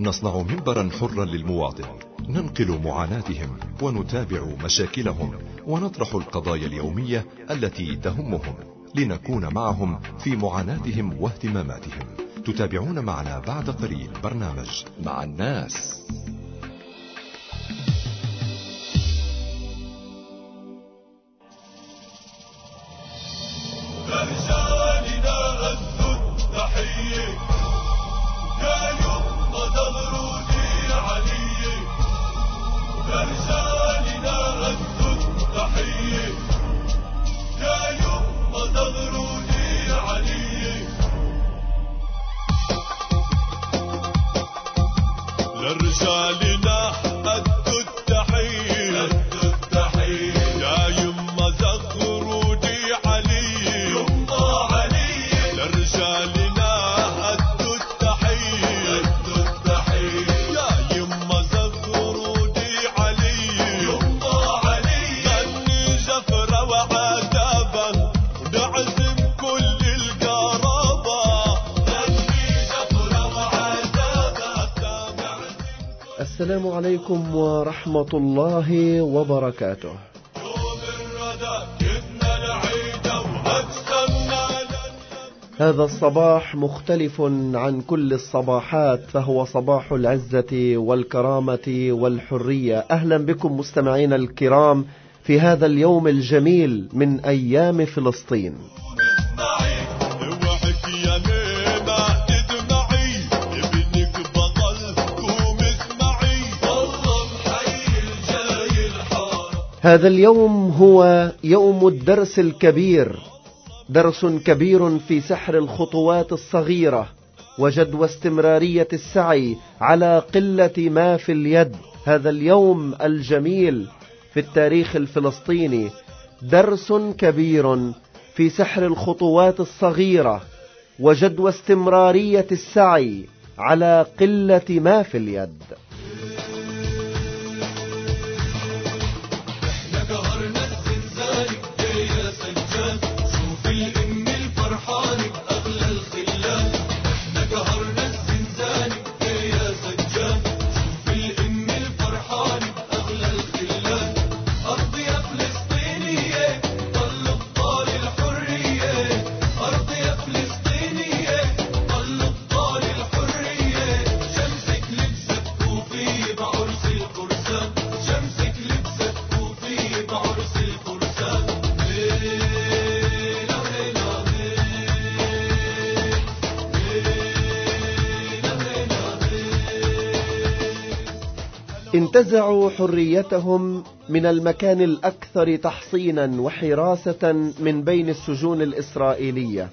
نصنع منبرا حرا للمواطن، ننقل معاناتهم ونتابع مشاكلهم ونطرح القضايا اليومية التي تهمهم، لنكون معهم في معاناتهم واهتماماتهم. تتابعون معنا بعد قليل برنامج مع الناس. السلام عليكم ورحمة الله وبركاته. هذا الصباح مختلف عن كل الصباحات، فهو صباح العزة والكرامة والحرية. أهلا بكم مستمعينا الكرام في هذا اليوم الجميل من أيام فلسطين. هذا اليوم هو يوم الدرس الكبير، درس كبير في سحر الخطوات الصغيرة وجدوى استمرارية السعي على قلة ما في اليد. هذا اليوم الجميل في التاريخ الفلسطيني درس كبير في سحر الخطوات الصغيرة وجدوى استمرارية السعي على قلة ما في اليد. انتزعوا حريتهم من المكان الأكثر تحصينا وحراسة من بين السجون الإسرائيلية.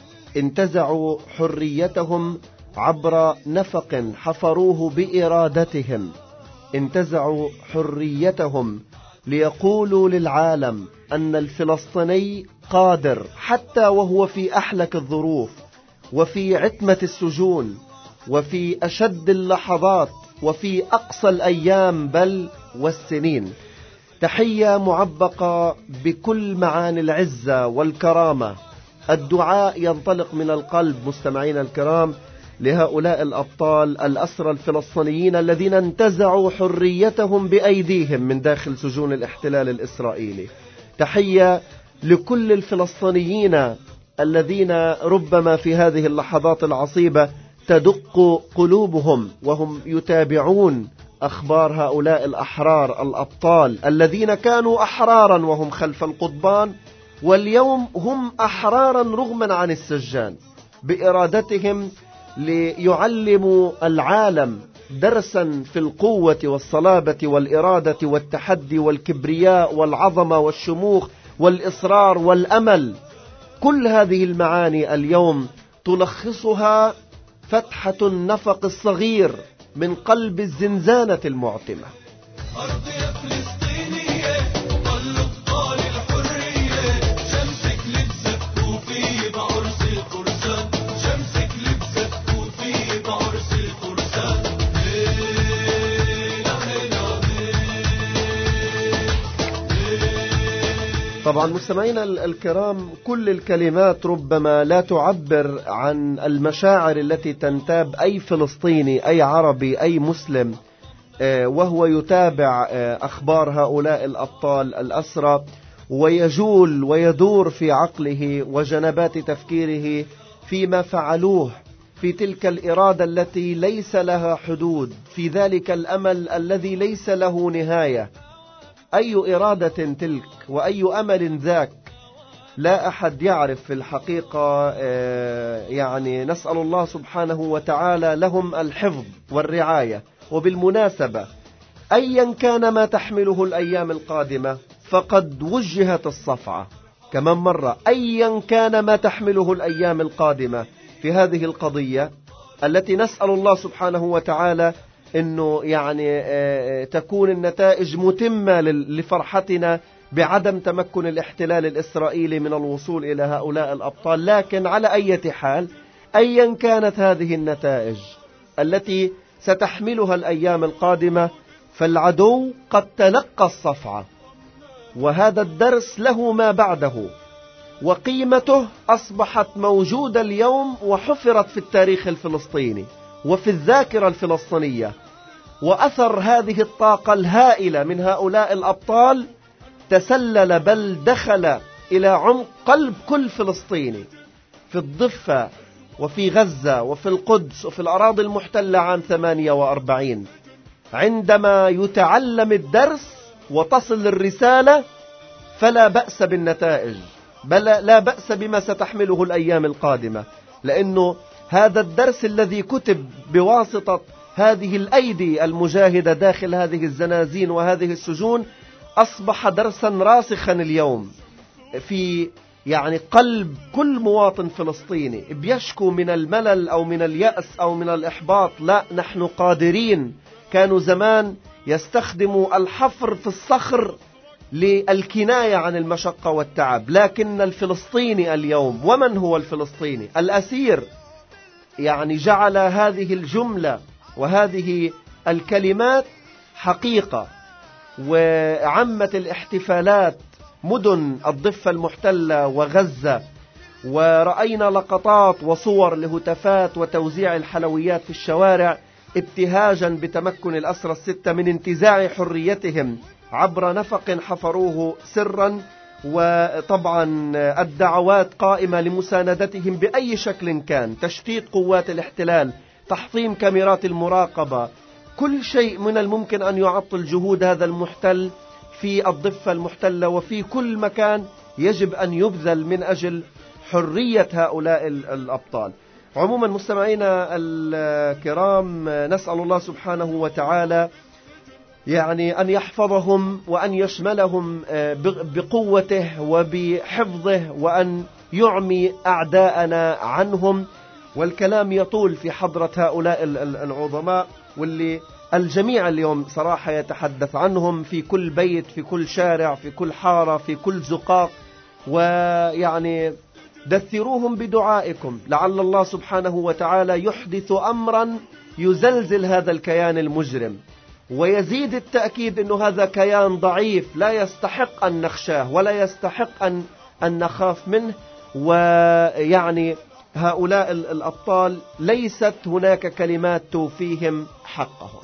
انتزعوا حريتهم عبر نفق حفروه بإرادتهم. انتزعوا حريتهم ليقولوا للعالم أن الفلسطيني قادر حتى وهو في أحلك الظروف وفي عتمة السجون وفي أشد اللحظات وفي أقصى الأيام بل والسنين. تحية معبقة بكل معاني العزة والكرامة. الدعاء ينطلق من القلب مستمعين الكرام لهؤلاء الأبطال الأسرى الفلسطينيين الذين انتزعوا حريتهم بأيديهم من داخل سجون الاحتلال الإسرائيلي. تحية لكل الفلسطينيين الذين ربما في هذه اللحظات العصيبة تدق قلوبهم وهم يتابعون أخبار هؤلاء الأحرار الأبطال الذين كانوا أحرارا وهم خلف القضبان، واليوم هم أحرارا رغما عن السجان بإرادتهم ليعلموا العالم درسا في القوة والصلابة والإرادة والتحدي والكبرياء والعظمة والشموخ والإصرار والأمل. كل هذه المعاني اليوم تلخصها فتحة النفق الصغير من قلب الزنزانة المعتمة. أرض يا فلسطينية طل ابطال الحرية، شمسك لبست كوفية بعرس القرصان، شمسك لبست كوفية بعرس القرصان. طبعا مستمعينا الكرام، كل الكلمات ربما لا تعبر عن المشاعر التي تنتاب أي فلسطيني، أي عربي، أي مسلم وهو يتابع أخبار هؤلاء الأبطال الأسرى، ويجول ويدور في عقله وجنبات تفكيره فيما فعلوه، في تلك الإرادة التي ليس لها حدود، في ذلك الأمل الذي ليس له نهاية. أي إرادة تلك وأي أمل ذاك؟ لا أحد يعرف في الحقيقة. يعني نسأل الله سبحانه وتعالى لهم الحفظ والرعاية. وبالمناسبة، أيا كان ما تحمله الأيام القادمة فقد وجهت الصفعة. كمان مرة، أيا كان ما تحمله الأيام القادمة في هذه القضية التي نسأل الله سبحانه وتعالى أنه يعني تكون النتائج متمة لفرحتنا بعدم تمكن الاحتلال الإسرائيلي من الوصول إلى هؤلاء الأبطال. لكن على أي حال، أيا كانت هذه النتائج التي ستحملها الأيام القادمة، فالعدو قد تلقى الصفعة، وهذا الدرس له ما بعده، وقيمته أصبحت موجودة اليوم وحفرت في التاريخ الفلسطيني وفي الذاكرة الفلسطينية. وأثر هذه الطاقة الهائلة من هؤلاء الأبطال تسلل بل دخل إلى عمق قلب كل فلسطيني، في الضفة وفي غزة وفي القدس وفي الأراضي المحتلة عام 48. عندما يتعلم الدرس وتصل الرسالة فلا بأس بالنتائج، بل لا بأس بما ستحمله الأيام القادمة، لأنه هذا الدرس الذي كتب بواسطة هذه الأيدي المجاهدة داخل هذه الزنازين وهذه السجون أصبح درسا راسخا اليوم في يعني قلب كل مواطن فلسطيني بيشكو من الملل أو من اليأس أو من الإحباط. لا، نحن قادرين. كانوا زمان يستخدموا الحفر في الصخر للكناية عن المشقة والتعب، لكن الفلسطيني اليوم، ومن هو الفلسطيني الأسير، يعني جعل هذه الجملة وهذه الكلمات حقيقة. وعمت الاحتفالات مدن الضفة المحتلة وغزة، ورأينا لقطات وصور لهتافات وتوزيع الحلويات في الشوارع ابتهاجا بتمكن الأسرى الستة من انتزاع حريتهم عبر نفق حفروه سرا. وطبعا الدعوات قائمة لمساندتهم بأي شكل كان، تشتيت قوات الاحتلال، تحطيم كاميرات المراقبة، كل شيء من الممكن أن يعطل جهود هذا المحتل في الضفة المحتلة وفي كل مكان يجب أن يبذل من أجل حرية هؤلاء الأبطال. عموما مستمعينا الكرام، نسأل الله سبحانه وتعالى يعني أن يحفظهم وأن يشملهم بقوته وبحفظه، وأن يعمي أعداءنا عنهم. والكلام يطول في حضرة هؤلاء العظماء، واللي الجميع اليوم صراحة يتحدث عنهم في كل بيت، في كل شارع، في كل حارة، في كل زقاق. ويعني دثروهم بدعائكم، لعل الله سبحانه وتعالى يحدث أمرا يزلزل هذا الكيان المجرم، ويزيد التأكيد أنه هذا كيان ضعيف لا يستحق أن نخشاه ولا يستحق أن نخاف منه. ويعني هؤلاء الأبطال ليست هناك كلمات توفيهم حقهم.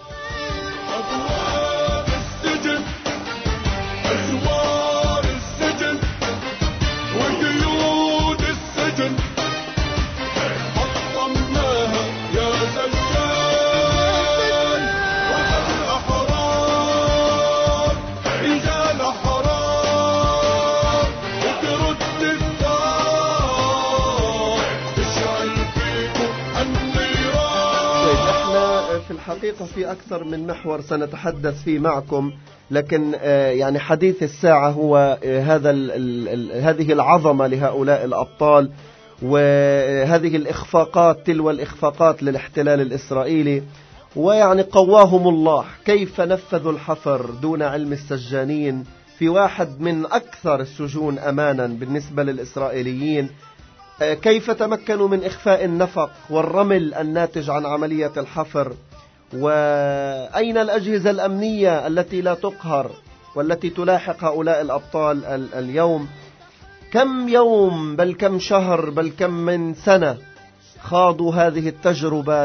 في الحقيقة في أكثر من محور سنتحدث فيه معكم، لكن يعني حديث الساعة هو هذه العظمة لهؤلاء الأبطال، وهذه الإخفاقات تلو الإخفاقات للاحتلال الإسرائيلي. ويعني قواهم الله كيف نفذوا الحفر دون علم السجانين في واحد من أكثر السجون أمانا بالنسبة للإسرائيليين، كيف تمكنوا من إخفاء النفق والرمل الناتج عن عملية الحفر، وأين الأجهزة الأمنية التي لا تقهر، والتي تلاحق هؤلاء الأبطال اليوم. كم يوم بل كم شهر بل كم من سنة خاضوا هذه التجربة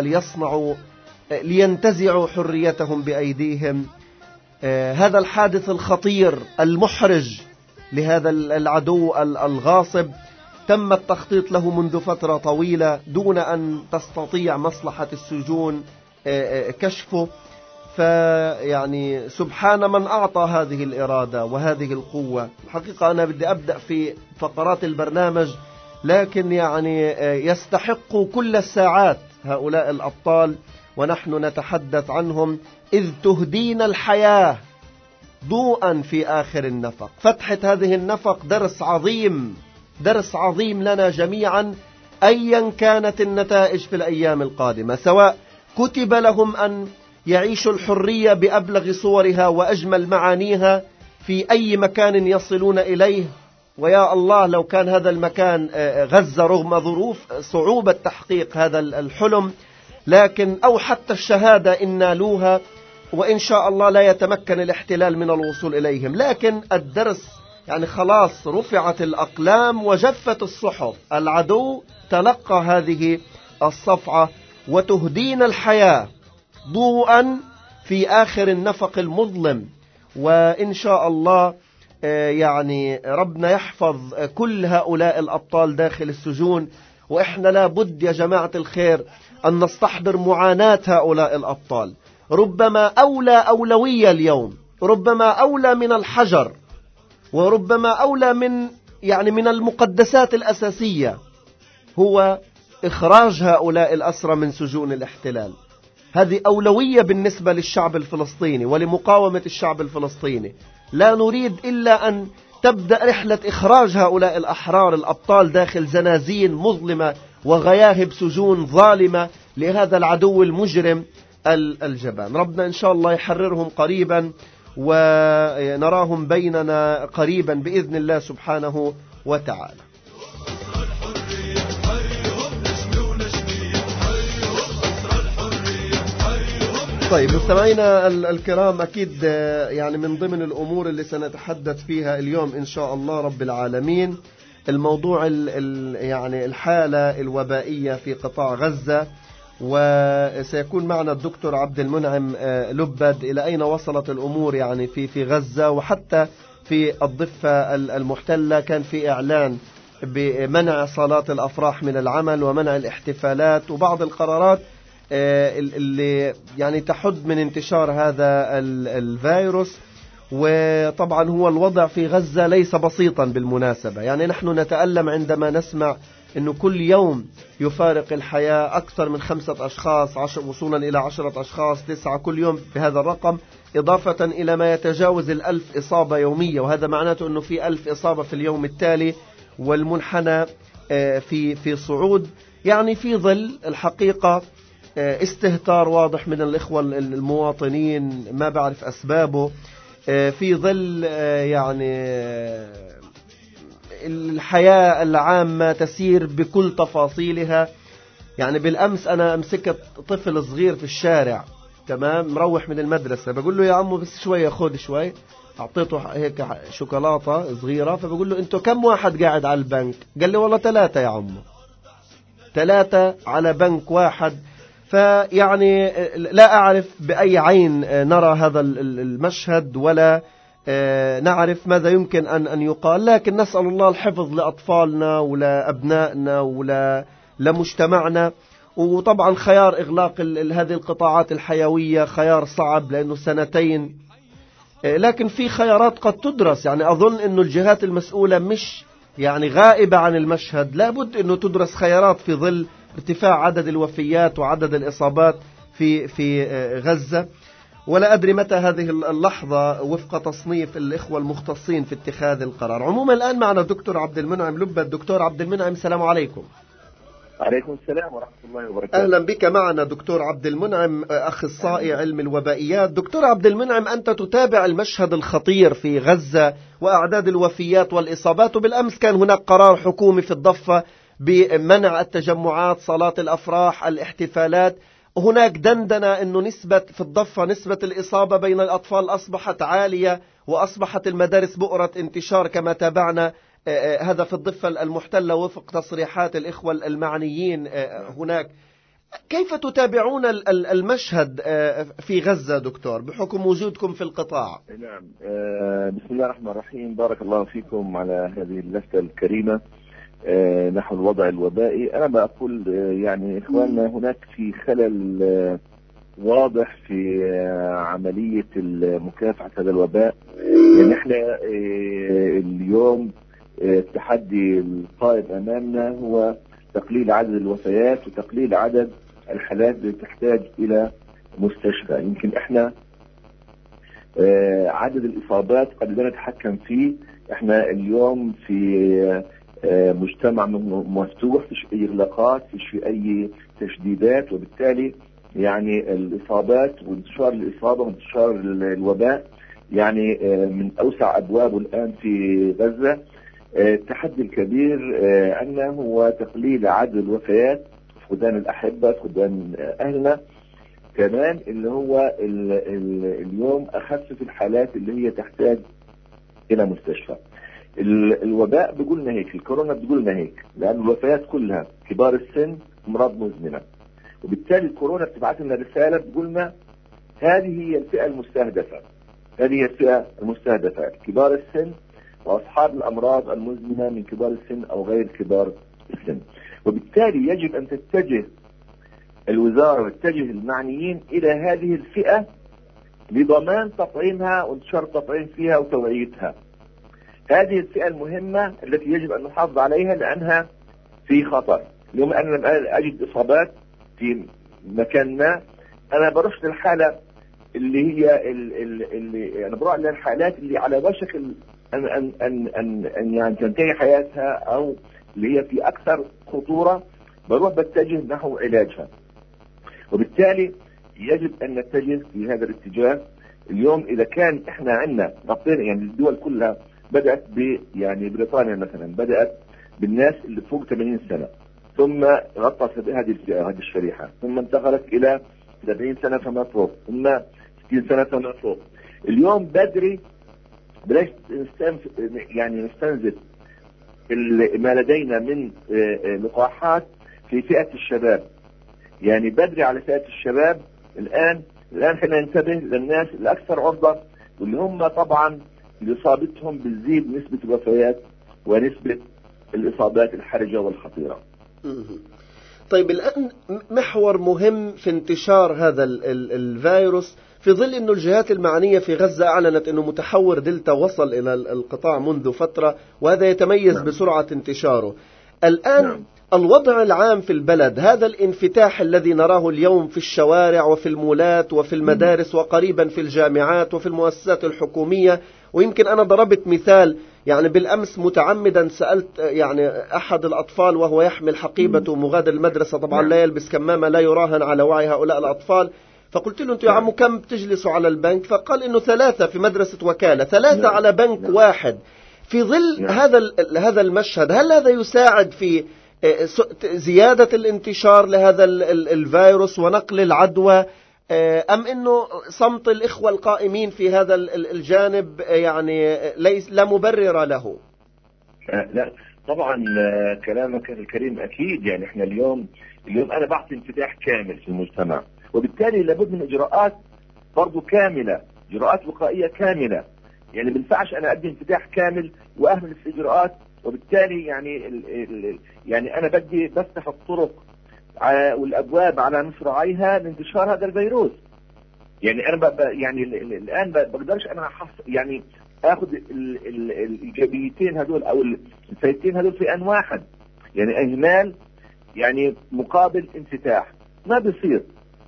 لينتزعوا حريتهم بأيديهم. هذا الحادث الخطير المحرج لهذا العدو الغاصب تم التخطيط له منذ فترة طويلة دون أن تستطيع مصلحة السجون كشفه. فيعني سبحان من أعطى هذه الإرادة وهذه القوة. الحقيقة أنا بدي أبدأ في فقرات البرنامج، لكن يعني يستحق كل الساعات هؤلاء الأبطال ونحن نتحدث عنهم، إذ تهدين الحياة ضوءا في آخر النفق. فتحة هذه النفق درس عظيم لنا جميعا، أيا كانت النتائج في الأيام القادمة، سواء كتب لهم أن يعيشوا الحرية بأبلغ صورها وأجمل معانيها في أي مكان يصلون إليه، ويا الله لو كان هذا المكان غزة رغم ظروف صعوبة تحقيق هذا الحلم، لكن أو حتى الشهادة إن نالوها، وإن شاء الله لا يتمكن الاحتلال من الوصول إليهم. لكن الدرس يعني خلاص رفعت الأقلام وجفت الصحف. العدو تلقى هذه الصفعة، وتهدين الحياة ضوءا في آخر النفق المظلم. وإن شاء الله يعني ربنا يحفظ كل هؤلاء الأبطال داخل السجون. وإحنا لابد يا جماعة الخير أن نستحضر معاناة هؤلاء الأبطال. ربما أولوية اليوم، ربما أولى من الحجر، وربما أولى من المقدسات الأساسية، هو إخراج هؤلاء الأسرى من سجون الاحتلال. هذه أولوية بالنسبة للشعب الفلسطيني ولمقاومة الشعب الفلسطيني. لا نريد إلا أن تبدأ رحلة إخراج هؤلاء الأحرار الأبطال داخل زنازين مظلمة وغياهب سجون ظالمة لهذا العدو المجرم الجبان. ربنا إن شاء الله يحررهم قريبا ونراهم بيننا قريبا بإذن الله سبحانه وتعالى. طيب مستمعينا الكرام، أكيد يعني من ضمن الأمور اللي سنتحدث فيها اليوم إن شاء الله رب العالمين الموضوع يعني الحالة الوبائية في قطاع غزة، وسيكون معنا الدكتور عبد المنعم لبد. إلى أين وصلت الأمور يعني في غزة، وحتى في الضفة المحتلة كان في إعلان بمنع صالات الأفراح من العمل ومنع الاحتفالات وبعض القرارات اللي يعني تحد من انتشار هذا الفيروس. وطبعا هو الوضع في غزة ليس بسيطا بالمناسبة، يعني نحن نتألم عندما نسمع أنه كل يوم يفارق الحياة أكثر من 5 أشخاص، وصولا إلى 10 أشخاص 9 كل يوم بهذا الرقم، إضافة إلى ما يتجاوز 1000 إصابة يومية، وهذا معناته أنه في 1000 إصابة في اليوم التالي، والمنحنى في صعود. يعني في ظل الحقيقة استهتار واضح من الإخوة المواطنين ما بعرف أسبابه، في ظل يعني الحياة العامة تسير بكل تفاصيلها. يعني بالأمس أنا أمسكت طفل صغير في الشارع، تمام، مروح من المدرسة، بقول له يا عمو بس شوية خد شوي، أعطيته هيك شوكولاتة صغيرة، فبقول له أنتوا كم واحد قاعد على البنك؟ قال لي والله 3 يا عمو، 3 على بنك واحد. فيعني لا أعرف بأي عين نرى هذا المشهد، ولا نعرف ماذا يمكن أن يقال، لكن نسأل الله الحفظ لأطفالنا ولأبنائنا ولمجتمعنا. وطبعا خيار إغلاق هذه القطاعات الحيوية خيار صعب لأنه 2 لكن في خيارات قد تدرس. يعني أظن أنه الجهات المسؤولة مش يعني غائبة عن المشهد، لابد أنه تدرس خيارات في ظل ارتفاع عدد الوفيات وعدد الإصابات في غزة. ولا أدري متى هذه اللحظة وفق تصنيف الإخوة المختصين في اتخاذ القرار. عموما الآن معنا الدكتور عبد المنعم لبد. الدكتور عبد المنعم السلام عليكم. عليكم السلام ورحمة الله وبركاته. أهلا بك معنا دكتور عبد المنعم، أخصائي علم الوبائيات. دكتور عبد المنعم، أنت تتابع المشهد الخطير في غزة وأعداد الوفيات والإصابات، وبالأمس كان هناك قرار حكومي في الضفة بمنع التجمعات، صلاة الأفراح، الاحتفالات. هناك دندنة أنه في الضفة نسبة الإصابة بين الأطفال أصبحت عالية، وأصبحت المدارس بؤرة انتشار كما تابعنا هذا في الضفة المحتلة وفق تصريحات الإخوة المعنيين هناك. كيف تتابعون المشهد في غزة دكتور بحكم وجودكم في القطاع؟ نعم، بسم الله الرحمن الرحيم. بارك الله فيكم على هذه اللفتة الكريمة نحو الوضع الوبائي. أنا بقول يعني إخواننا هناك في خلل واضح في عملية مكافحة هذا الوباء. يعني احنا اليوم التحدي القائم أمامنا هو تقليل عدد الوفيات وتقليل عدد الحالات اللي تحتاج إلى مستشفى. يمكن احنا عدد الإصابات قد لا نتحكم فيه. احنا اليوم في مجتمع مفتوح، فيش أي إغلاقات، فيش أي تشديدات، وبالتالي يعني الإصابات وانتشار الإصابة وانتشار الوباء يعني من أوسع أبوابه الآن في غزة. التحدي الكبير أنه هو تقليل عدد الوفيات، فقدان الأحبة، فقدان أهلنا، كمان اللي هو اليوم أخف في الحالات اللي هي تحتاج إلى مستشفى. الوباء بيقولنا هيك، الكورونا بتقولنا هيك، لأن الوفيات كلها كبار السن أمراض مزمنة، وبالتالي الكورونا بتبعث لنا رسالة بتقولنا هذه هي الفئة المستهدفة، هذه هي الفئة المستهدفة، كبار السن وأصحاب الأمراض المزمنة من كبار السن أو غير كبار السن. وبالتالي يجب أن تتجه الوزارة وتتجه المعنيين إلى هذه الفئة لضمان تطعيمها وانتشار التطعيم فيها وتوعيتها. هذه الفئة المهمة التي يجب أن نحافظ عليها لأنها في خطر. اليوم أنا لما أجد إصابات في مكان ما، أنا بروح للحالة اللي هي اللي أنا بروح للحالات اللي على وشك أن يعني تنتهي حياتها أو اللي هي في أكثر خطورة، بروح بتجه نحو علاجها. وبالتالي يجب أن نتجه في هذا الاتجاه. اليوم إذا كان إحنا عندنا غطينا، يعني الدول كلها بدأت يعني بريطانيا مثلا بدأت بالناس اللي فوق 80 سنة، ثم غطت هذه الفئة، هذه الشريحة، ثم انتقلت إلى 70 سنة فما فوق، ثم 60 سنة فما فوق. اليوم بدري بلاش يعني نستنزف ما لدينا من لقاحات في فئة الشباب، يعني بدري على فئة الشباب. الآن احنا ننتبه للناس الأكثر عرضة، واللي هم طبعا اللي إصابتهم بتزيد نسبة الوفيات ونسبة الإصابات الحرجة والخطيرة. طيب الآن محور مهم في انتشار هذا الفيروس، في ظل أن الجهات المعنية في غزة أعلنت أنه متحور دلتا وصل إلى القطاع منذ فترة، وهذا يتميز بسرعة انتشاره. الآن الوضع العام في البلد، هذا الانفتاح الذي نراه اليوم في الشوارع وفي المولات وفي المدارس وقريبا في الجامعات وفي المؤسسات الحكومية. ويمكن أنا ضربت مثال، يعني بالأمس متعمدا سألت يعني أحد الأطفال وهو يحمل حقيبته مغادر المدرسة، طبعا لا يلبس كمامة، لا يراهن على وعي هؤلاء الأطفال، فقلت له أنتم يا عمو كم بتجلسوا على البنك؟ فقال إنه 3 في مدرسة وكالة، 3 على بنك واحد. في ظل هذا المشهد، هل هذا يساعد في زيادة الانتشار لهذا الفيروس ونقل العدوى، أم أنه صمت الإخوة القائمين في هذا الجانب يعني لا مبرر له؟ لا طبعا كلامك الكريم أكيد. يعني احنا اليوم أنا بعطي انفتاح كامل في المجتمع، وبالتالي لابد من إجراءات برضو كاملة، إجراءات وقائية كاملة. يعني ما ينفعش أنا أدي انفتاح كامل وأهمل في إجراءات، وبالتالي يعني أنا بدي بفتح الطرق والأبواب على مصراعيها لانتشار هذا الفيروس. يعني أنا يعني الآن بقدرش أنا يعني آخذ الإيجابيتين هذول أو الفايدتين هذول في آن واحد، يعني إهمال يعني مقابل انفتاح ما بيصيرش.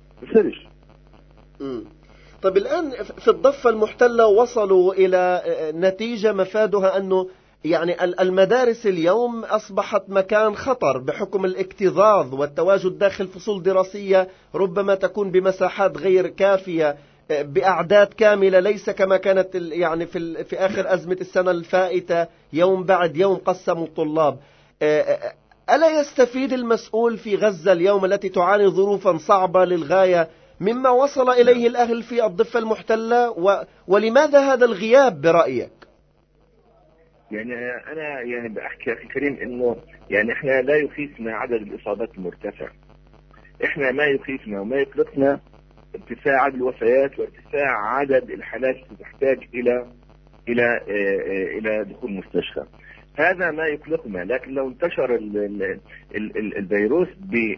طيب الآن في الضفة المحتلة وصلوا إلى نتيجة مفادها أنه يعني المدارس اليوم أصبحت مكان خطر بحكم الاكتظاظ والتواجد داخل فصول دراسية ربما تكون بمساحات غير كافية بأعداد كاملة، ليس كما كانت يعني في آخر أزمة السنة الفائتة يوم بعد يوم قسموا الطلاب. ألا يستفيد المسؤول في غزة اليوم التي تعاني ظروفا صعبة للغاية مما وصل إليه الأهل في الضفة المحتلة؟ ولماذا هذا الغياب برأيك؟ يعني أنا يعني بأحكي أخي كريم إنه يعني إحنا لا يخيفنا عدد الإصابات المرتفع. إحنا ما يخيفنا وما يقلقنا ارتفاع عدد الوفيات وارتفاع عدد الحالات التي تحتاج إلى دخول مستشفى. هذا ما يقلقنا. لكن لو انتشر الفيروس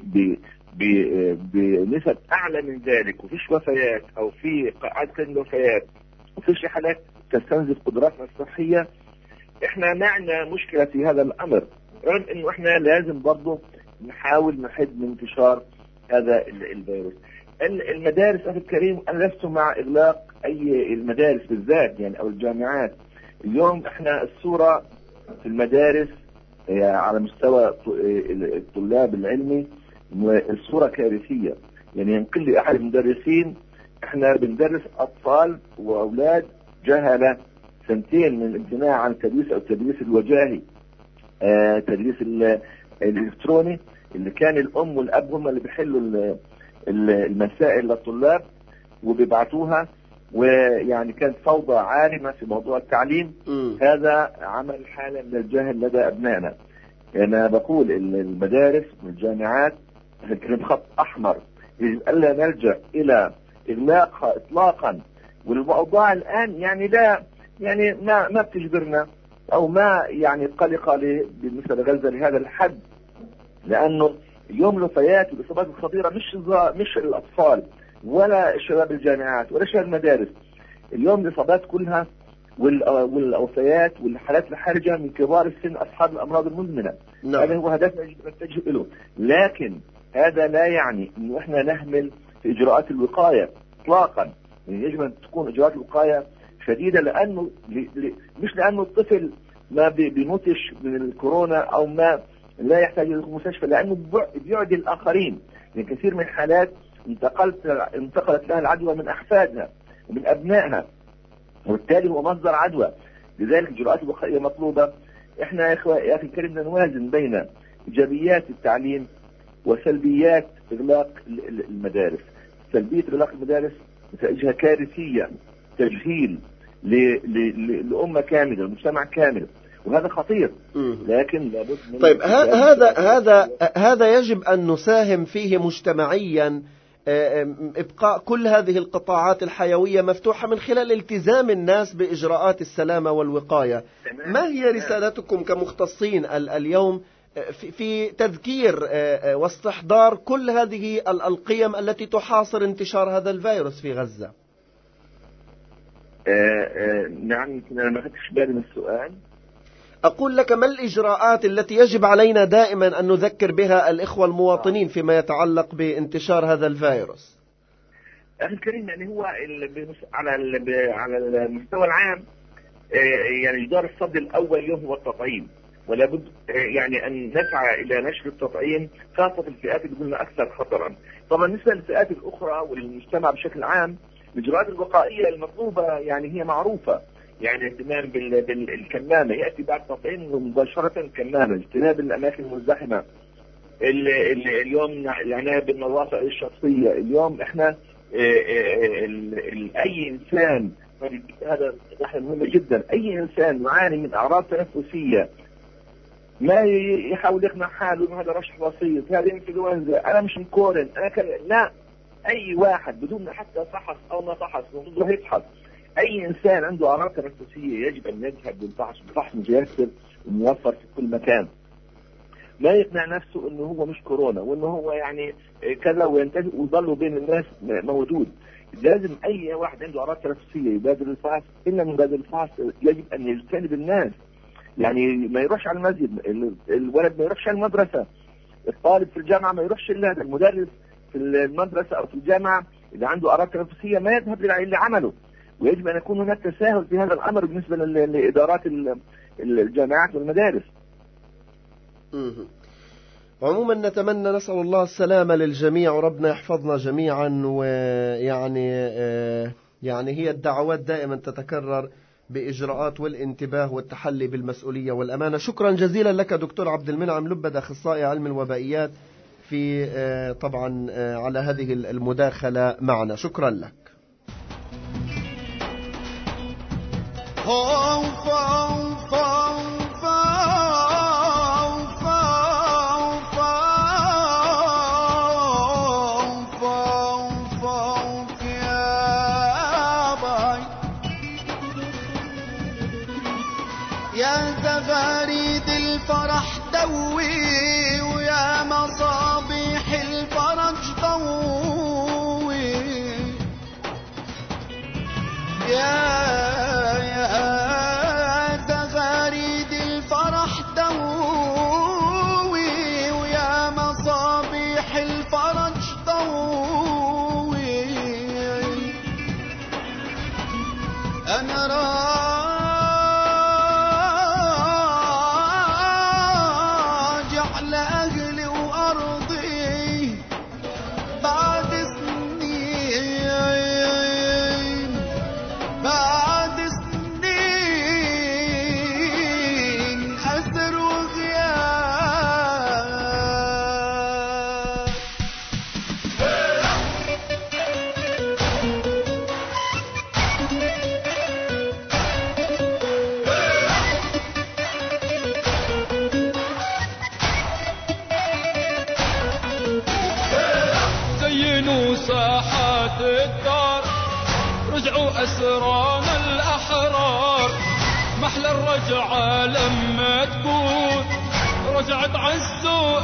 بنسب أعلى من ذلك وفيش وفيات أو في عدد من الوفيات وفيش حالات تستنزف قدراتنا الصحية، احنا ما عندنا مشكلة في هذا الأمر، رغم انه احنا لازم برضو نحاول نحد من انتشار هذا الفيروس. المدارس أخي الكريم، أنا لست مع إغلاق أي المدارس بالذات يعني أو الجامعات. اليوم احنا الصورة في المدارس على مستوى الطلاب العلمي الصورة كارثية. يعني ينقل لي أحد المدرسين احنا بندرس أطفال وأولاد جهلة سنتين من الامتناع عن التدريس أو التدريس الوجاهي، تدريس الإلكتروني، اللي كان الأم والأب هم اللي بيحلوا المسائل للطلاب وبيبعتوها، ويعني كانت فوضى عارمة في موضوع التعليم. هذا عمل حالة من الجهل لدى أبنائنا. أنا بقول المدارس والجامعات كلمة خط أحمر، يجب ألا نلجأ إلى إغلاقها إطلاقا. والأوضاع الآن يعني لا يعني ما بتجبرنا أو ما يعني قلقة بالنسبة لغزة لهذا الحد، لأنه اليوم الوفيات والإصابات الخطيرة مش الأطفال ولا شباب الجامعات ولا شباب المدارس. اليوم الإصابات كلها والوفيات والحالات الحرجة من كبار السن أصحاب الأمراض المزمنة. هذا هو هدفنا يجب أن نتجه له. لكن هذا لا يعني أنه إحنا نهمل في إجراءات الوقاية إطلاقا. يعني يجب أن تكون إجراءات الوقاية شديدة، لأنه مش لأنه الطفل ما بيموتش من الكورونا أو ما لا يحتاج إلى المستشفى، لأنه بيعدي الآخرين. يعني كثير من الحالات انتقلت لها العدوى من أحفادها ومن أبنائها، وبالتالي هو مصدر عدوى. لذلك الإجراءات الوقائية مطلوبة. احنا يا أخي الكريم نوازن بين إيجابيات التعليم وسلبيات إغلاق المدارس. سلبية إغلاق المدارس نتائجها كارثية، تجهيل لأمة كاملة، لمجتمع كامل، وهذا خطير. لكن لابد من طيب هذا يجب أن نساهم فيه مجتمعيا، إبقاء كل هذه القطاعات الحيوية مفتوحة من خلال التزام الناس بإجراءات السلامة والوقاية. ما هي رسالتكم كمختصين اليوم في تذكير واستحضار كل هذه القيم التي تحاصر انتشار هذا الفيروس في غزة؟ نعم، أنا ما خدتش بالي من السؤال. أقول لك، ما الإجراءات التي يجب علينا دائما أن نذكر بها الإخوة المواطنين فيما يتعلق بانتشار هذا الفيروس؟ أخي الكريم، يعني هو على المستوى العام يعني جدار الصد الأول اليوم هو التطعيم، ولا بد يعني أن نسعى إلى نشر التطعيم خاصة في الفئات اللي قلنا أكثر خطرا. طبعا بالنسبة للفئات الأخرى والمجتمع بشكل عام، الإجراءات الوقائية المطلوبة يعني هي معروفة. يعني اهتمام بالكمامة، يأتي بعد تطعيم مباشرة الكمامة، اجتناب الأماكن المزدحمة، اليوم العناية بالنظافة الشخصية. اليوم احنا أي إنسان، هذا نحن مهم جدا، أي إنسان يعاني من أعراض تنفسية ما يحاول يقنع حاله إنه هذا رشح بسيط، هذا إنفلونزا، أنا مش مكورن، لا. أي واحد بدون حتى فحص أو ما فحص نروح يفحص. أي إنسان عنده أعراض تنفسية يجب أن يذهب للفحص متيسر وموفر في كل مكان. لا يقنع نفسه إنه هو مش كورونا وإنه هو يعني كذا وينتهي ويضلوا بين الناس موجود. لازم أي واحد عنده أعراض تنفسية يبادر الفحص. إلا من بادر الفحص يجب أن يجتنب الناس، يعني ما يروحش على المسجد، الولد ما يروحش على المدرسة، الطالب في الجامعة ما يروحش إلا المدرس في المدرسة أو في الجامعة إذا عنده أعراض تنفسية ما يذهب لعمله. ويجب أن يكون هناك تساهل في هذا الأمر بالنسبة لإدارات الجامعات والمدارس. عموما نتمنى، نسأل الله السلامة للجميع وربنا يحفظنا جميعا. ويعني هي الدعوات دائما تتكرر بإجراءات والانتباه والتحلي بالمسؤولية والأمانة. شكرا جزيلا لك دكتور عبد المنعم لبد، أخصائي علم الوبائيات، في طبعا على هذه المداخلة معنا. شكرا لك. يا زغاريد الفرح دوي، ويا مصابيح الفرج ضوي، يا زغاريد الفرح دوي، ويا مصابيح الفرج ضوي. أنا لأهلي وأرضي بعد سنين، بعد سنين أسر وغياب. زينوا ساحات الدار، رجعوا أسرانا الأحرار، محلى الرجعة لما تكون رجعت عز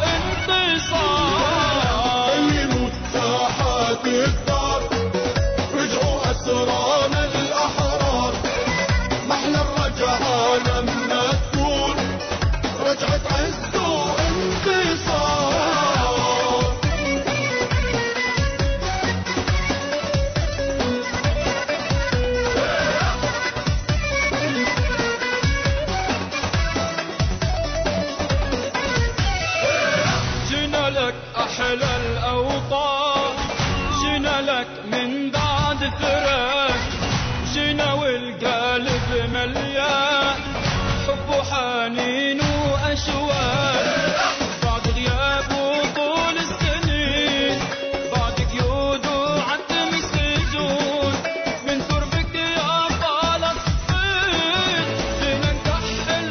وانتصار. زينوا ساحات الدار، رجعوا أسرانا الأحرار، محلى الرجعة لما تكون رجعت عز وانتصار. أحلى الأوطان جينا لك من بعد فراق، جينا والقلب مليان حب وحنين وأشواق، بعد غياب وطول السنين، بعد قيود وعتم السجون، من تربك يا طالت صفيت، جينا نكحل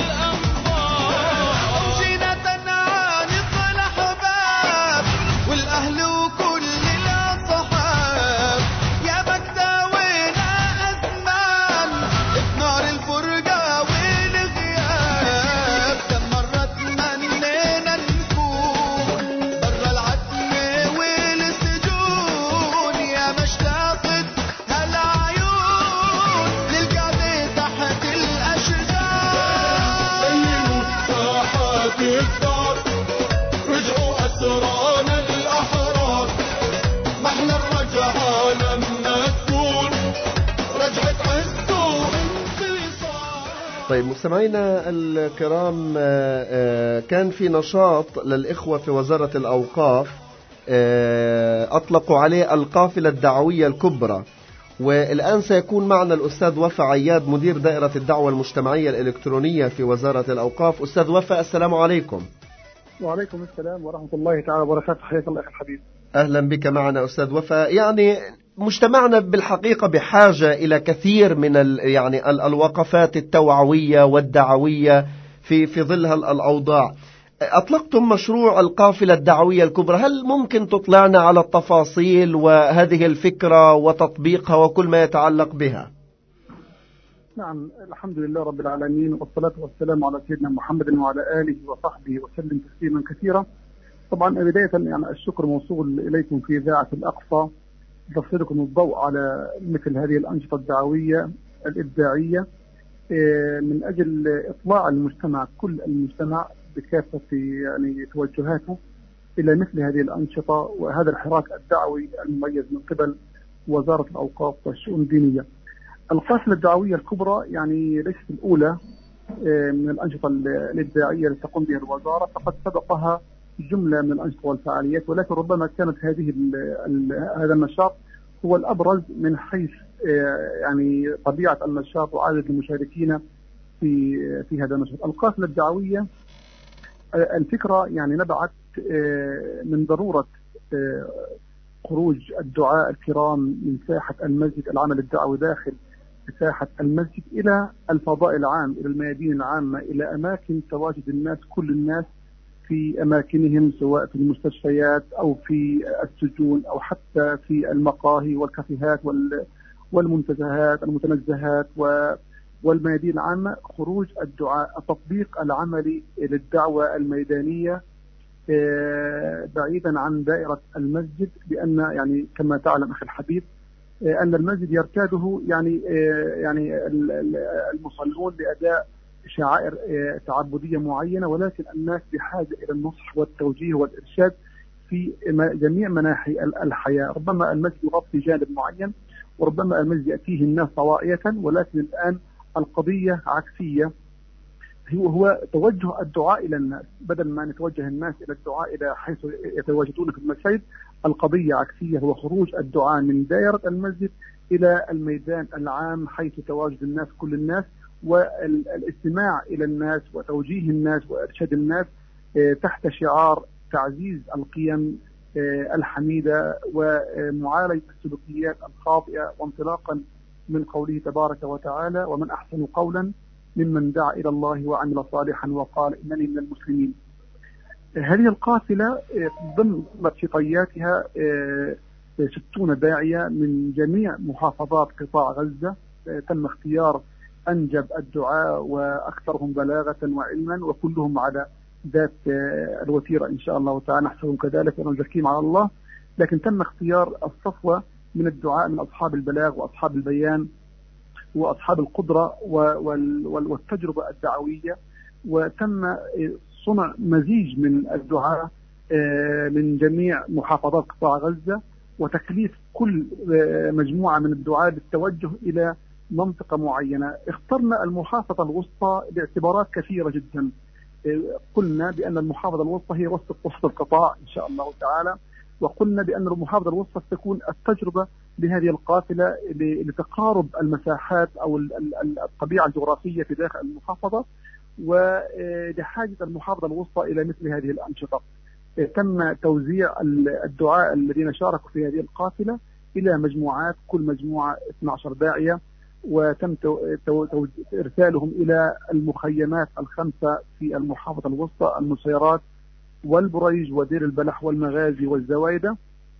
هالأنظار، جينا تنعانق الأحباب والأهل وكل الأصحاب، يا مكتاوينا أزمان بنار الفرقة والغياب. كم مرة تمنينا نكون برا العتمة والسجون، يا مشتاقة هالعيون للقعدة تحت الأشجار. زينوا ساحات الدار، رجعوا أسرانا الأحرار، محلى الرجعة لما تكون رجعت عز وانتصار. طيب مستمعينا الكرام، كان في نشاط للإخوة في وزارة الأوقاف أطلقوا عليه القافلة الدعوية الكبرى، والآن سيكون معنا الأستاذ وفاء عياد مدير دائرة الدعوة المجتمعية الإلكترونية في وزارة الأوقاف. أستاذ وفاء، السلام عليكم. وعليكم السلام ورحمة الله تعالى وبركاته. حياك الله أخي الحبيب. أهلا بك معنا أستاذ وفاء. يعني مجتمعنا بالحقيقة بحاجة إلى كثير من الوقفات التوعوية والدعوية في ظل الأوضاع. أطلقتم مشروع القافلة الدعوية الكبرى، هل ممكن تطلعنا على التفاصيل وهذه الفكرة وتطبيقها وكل ما يتعلق بها؟ نعم، الحمد لله رب العالمين، والصلاة والسلام على سيدنا محمد وعلى آله وصحبه وسلم تسليما كثيرا. طبعا بداية يعني الشكر موصول إليكم في إذاعة الأقصى تسلطكم الضوء على مثل هذه الأنشطة الدعوية الإبداعية من أجل إطلاع المجتمع، كل المجتمع بكافة يعني توجهاته إلى مثل هذه الأنشطة وهذا الحراك الدعوي المميز من قبل وزارة الأوقاف والشؤون الدينية. القافلة الدعوية الكبرى يعني ليست الأولى من الأنشطة الإبداعية التي تقوم بها الوزارة، فقد سبقها جملة من الأنشطة والفعاليات، ولكن ربما كانت هذا النشاط هو الأبرز من حيث يعني طبيعة النشاط وعدد المشاركين في هذا النشاط. القافلة الدعوية الفكرة يعني نبعت من ضرورة خروج الدعاء الكرام من ساحة المسجد، العمل الدعوي داخل ساحة المسجد، إلى الفضاء العام، إلى الميادين العامة، إلى أماكن تواجد الناس، كل الناس في أماكنهم، سواء في المستشفيات أو في السجون أو حتى في المقاهي والكافيهات والمنتزهات المتنزهات والميادين العامة. خروج الدعاء، التطبيق العملي للدعوة الميدانية بعيدا عن دائرة المسجد، لأن يعني كما تعلم أخي الحبيب أن المسجد يرتاده يعني المصلون لأداء شعائر تعبدية معينة، ولكن الناس بحاجة إلى النصح والتوجيه والإرشاد في جميع مناحي الحياة. ربما المسجد يغطي جانب معين، وربما المسجد يأتيه الناس طوائية، ولكن الآن القضية عكسية، هو توجه الدعاء إلى الناس. بدل ما نتوجه الناس إلى الدعاء إلى حيث يتواجدون في المسجد، القضية عكسية، هو خروج الدعاء من دائرة المسجد إلى الميدان العام حيث تواجد الناس، كل الناس، والاستماع إلى الناس وتوجيه الناس وإرشاد الناس تحت شعار تعزيز القيم الحميدة ومعالجة السلوكيات الخاطئة، وانطلاقا من قوله تبارك وتعالى: ومن أحسن قولا ممن دعا إلى الله وعمل صالحا وقال إنني من المسلمين. هذه القافلة ضمن مرشطياتها 60 داعية من جميع محافظات قطاع غزة. تم اختيار أنجب الدعاء وأكثرهم بلاغة وعلما، وكلهم على ذات الوتيرة إن شاء الله تعالى، نحسبهم كذلك ونزكيهم على الله. لكن تم اختيار الصفوة من الدعاء، من أصحاب البلاغ وأصحاب البيان وأصحاب القدرة والتجربة الدعوية، وتم صنع مزيج من الدعاء من جميع محافظات قطاع غزة، وتكليف كل مجموعة من الدعاء بالتوجه إلى منطقة معينة. اخترنا المحافظة الوسطى لاعتبارات كثيرة جدا. قلنا بأن المحافظة الوسطى هي وسط القطاع إن شاء الله تعالى، وقلنا بأن المحافظة الوسطى تكون التجربة لهذه القافلة لتقارب المساحات أو الطبيعة الجغرافية في داخل المحافظة، ولحاجة المحافظة الوسطى إلى مثل هذه الأنشطة. تم توزيع الدعاء الذين شاركوا في هذه القافلة إلى مجموعات، كل مجموعة 12 داعية، وتم إرسالهم إلى المخيمات الخمسة في المحافظة الوسطى: النصيرات والبريج ودير البلح والمغازي والزوايدة.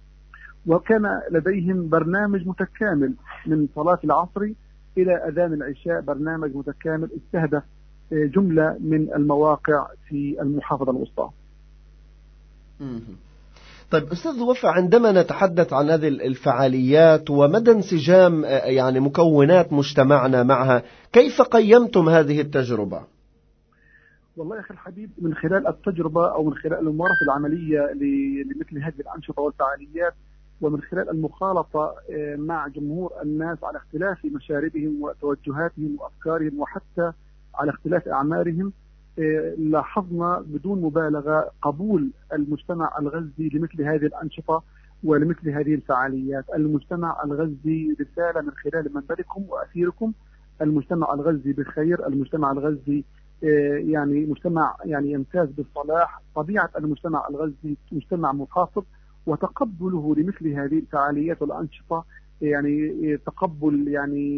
وكان لديهم برنامج متكامل من صلاة العصر إلى أذان العشاء، برنامج متكامل استهدف جملة من المواقع في المحافظة الوسطى. طيب أستاذ وفا، عندما نتحدث عن هذه الفعاليات ومدى انسجام يعني مكونات مجتمعنا معها، كيف قيمتم هذه التجربة؟ والله يا أخي الحبيب، من خلال التجربة أو من خلال الممارسة العملية لمثل هذه الأنشطة والفعاليات، ومن خلال المخالطة مع جمهور الناس على اختلاف مشاربهم وتوجهاتهم وأفكارهم وحتى على اختلاف أعمارهم، لاحظنا بدون مبالغة قبول المجتمع الغزي لمثل هذه الأنشطة ولمثل هذه الفعاليات. المجتمع الغزي رسالة من خلال منبركم وأثيركم: المجتمع الغزي بخير، المجتمع الغزي يعني مجتمع يعني يمتاز بالصلاح. طبيعة المجتمع الغزي مجتمع محافظ، وتقبله لمثل هذه الفعاليات والأنشطة يعني تقبل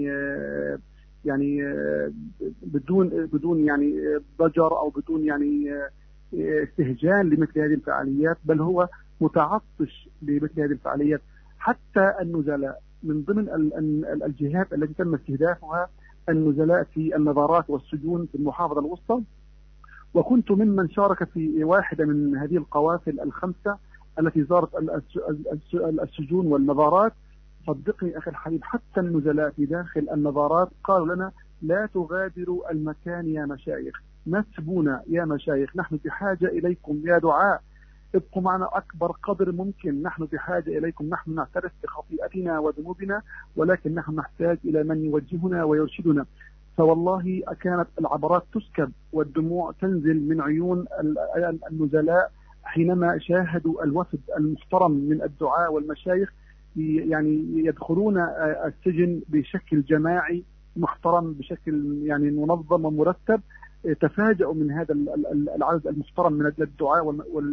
يعني بدون يعني ضجر أو بدون يعني استهجان لمثل هذه الفعاليات، بل هو متعطش لمثل هذه الفعاليات. حتى النزلاء من ضمن الجهات التي تم استهدافها النزلاء في النظارات والسجون في المحافظة الوسطى، وكنت ممن شارك في واحدة من هذه القوافل الخمسة التي زارت السجون والنظارات. صدقني أخي الحبيب، حتى النزلاء في داخل النظارات قالوا لنا: لا تغادروا المكان يا مشايخ، ما تسبونا يا مشايخ، نحن بحاجة إليكم يا دعاء، ابقوا معنا أكبر قدر ممكن، نحن بحاجة إليكم، نحن نعترف بخطيئتنا وذنوبنا، ولكن نحن نحتاج إلى من يوجهنا ويرشدنا. فوالله كانت العبرات تسكب والدموع تنزل من عيون النزلاء حينما شاهدوا الوفد المحترم من الدعاء والمشايخ يعني يدخلون السجن بشكل جماعي محترم، بشكل يعني منظم ومرتب، تفاجأوا من هذا العدد المحترم من الدعاء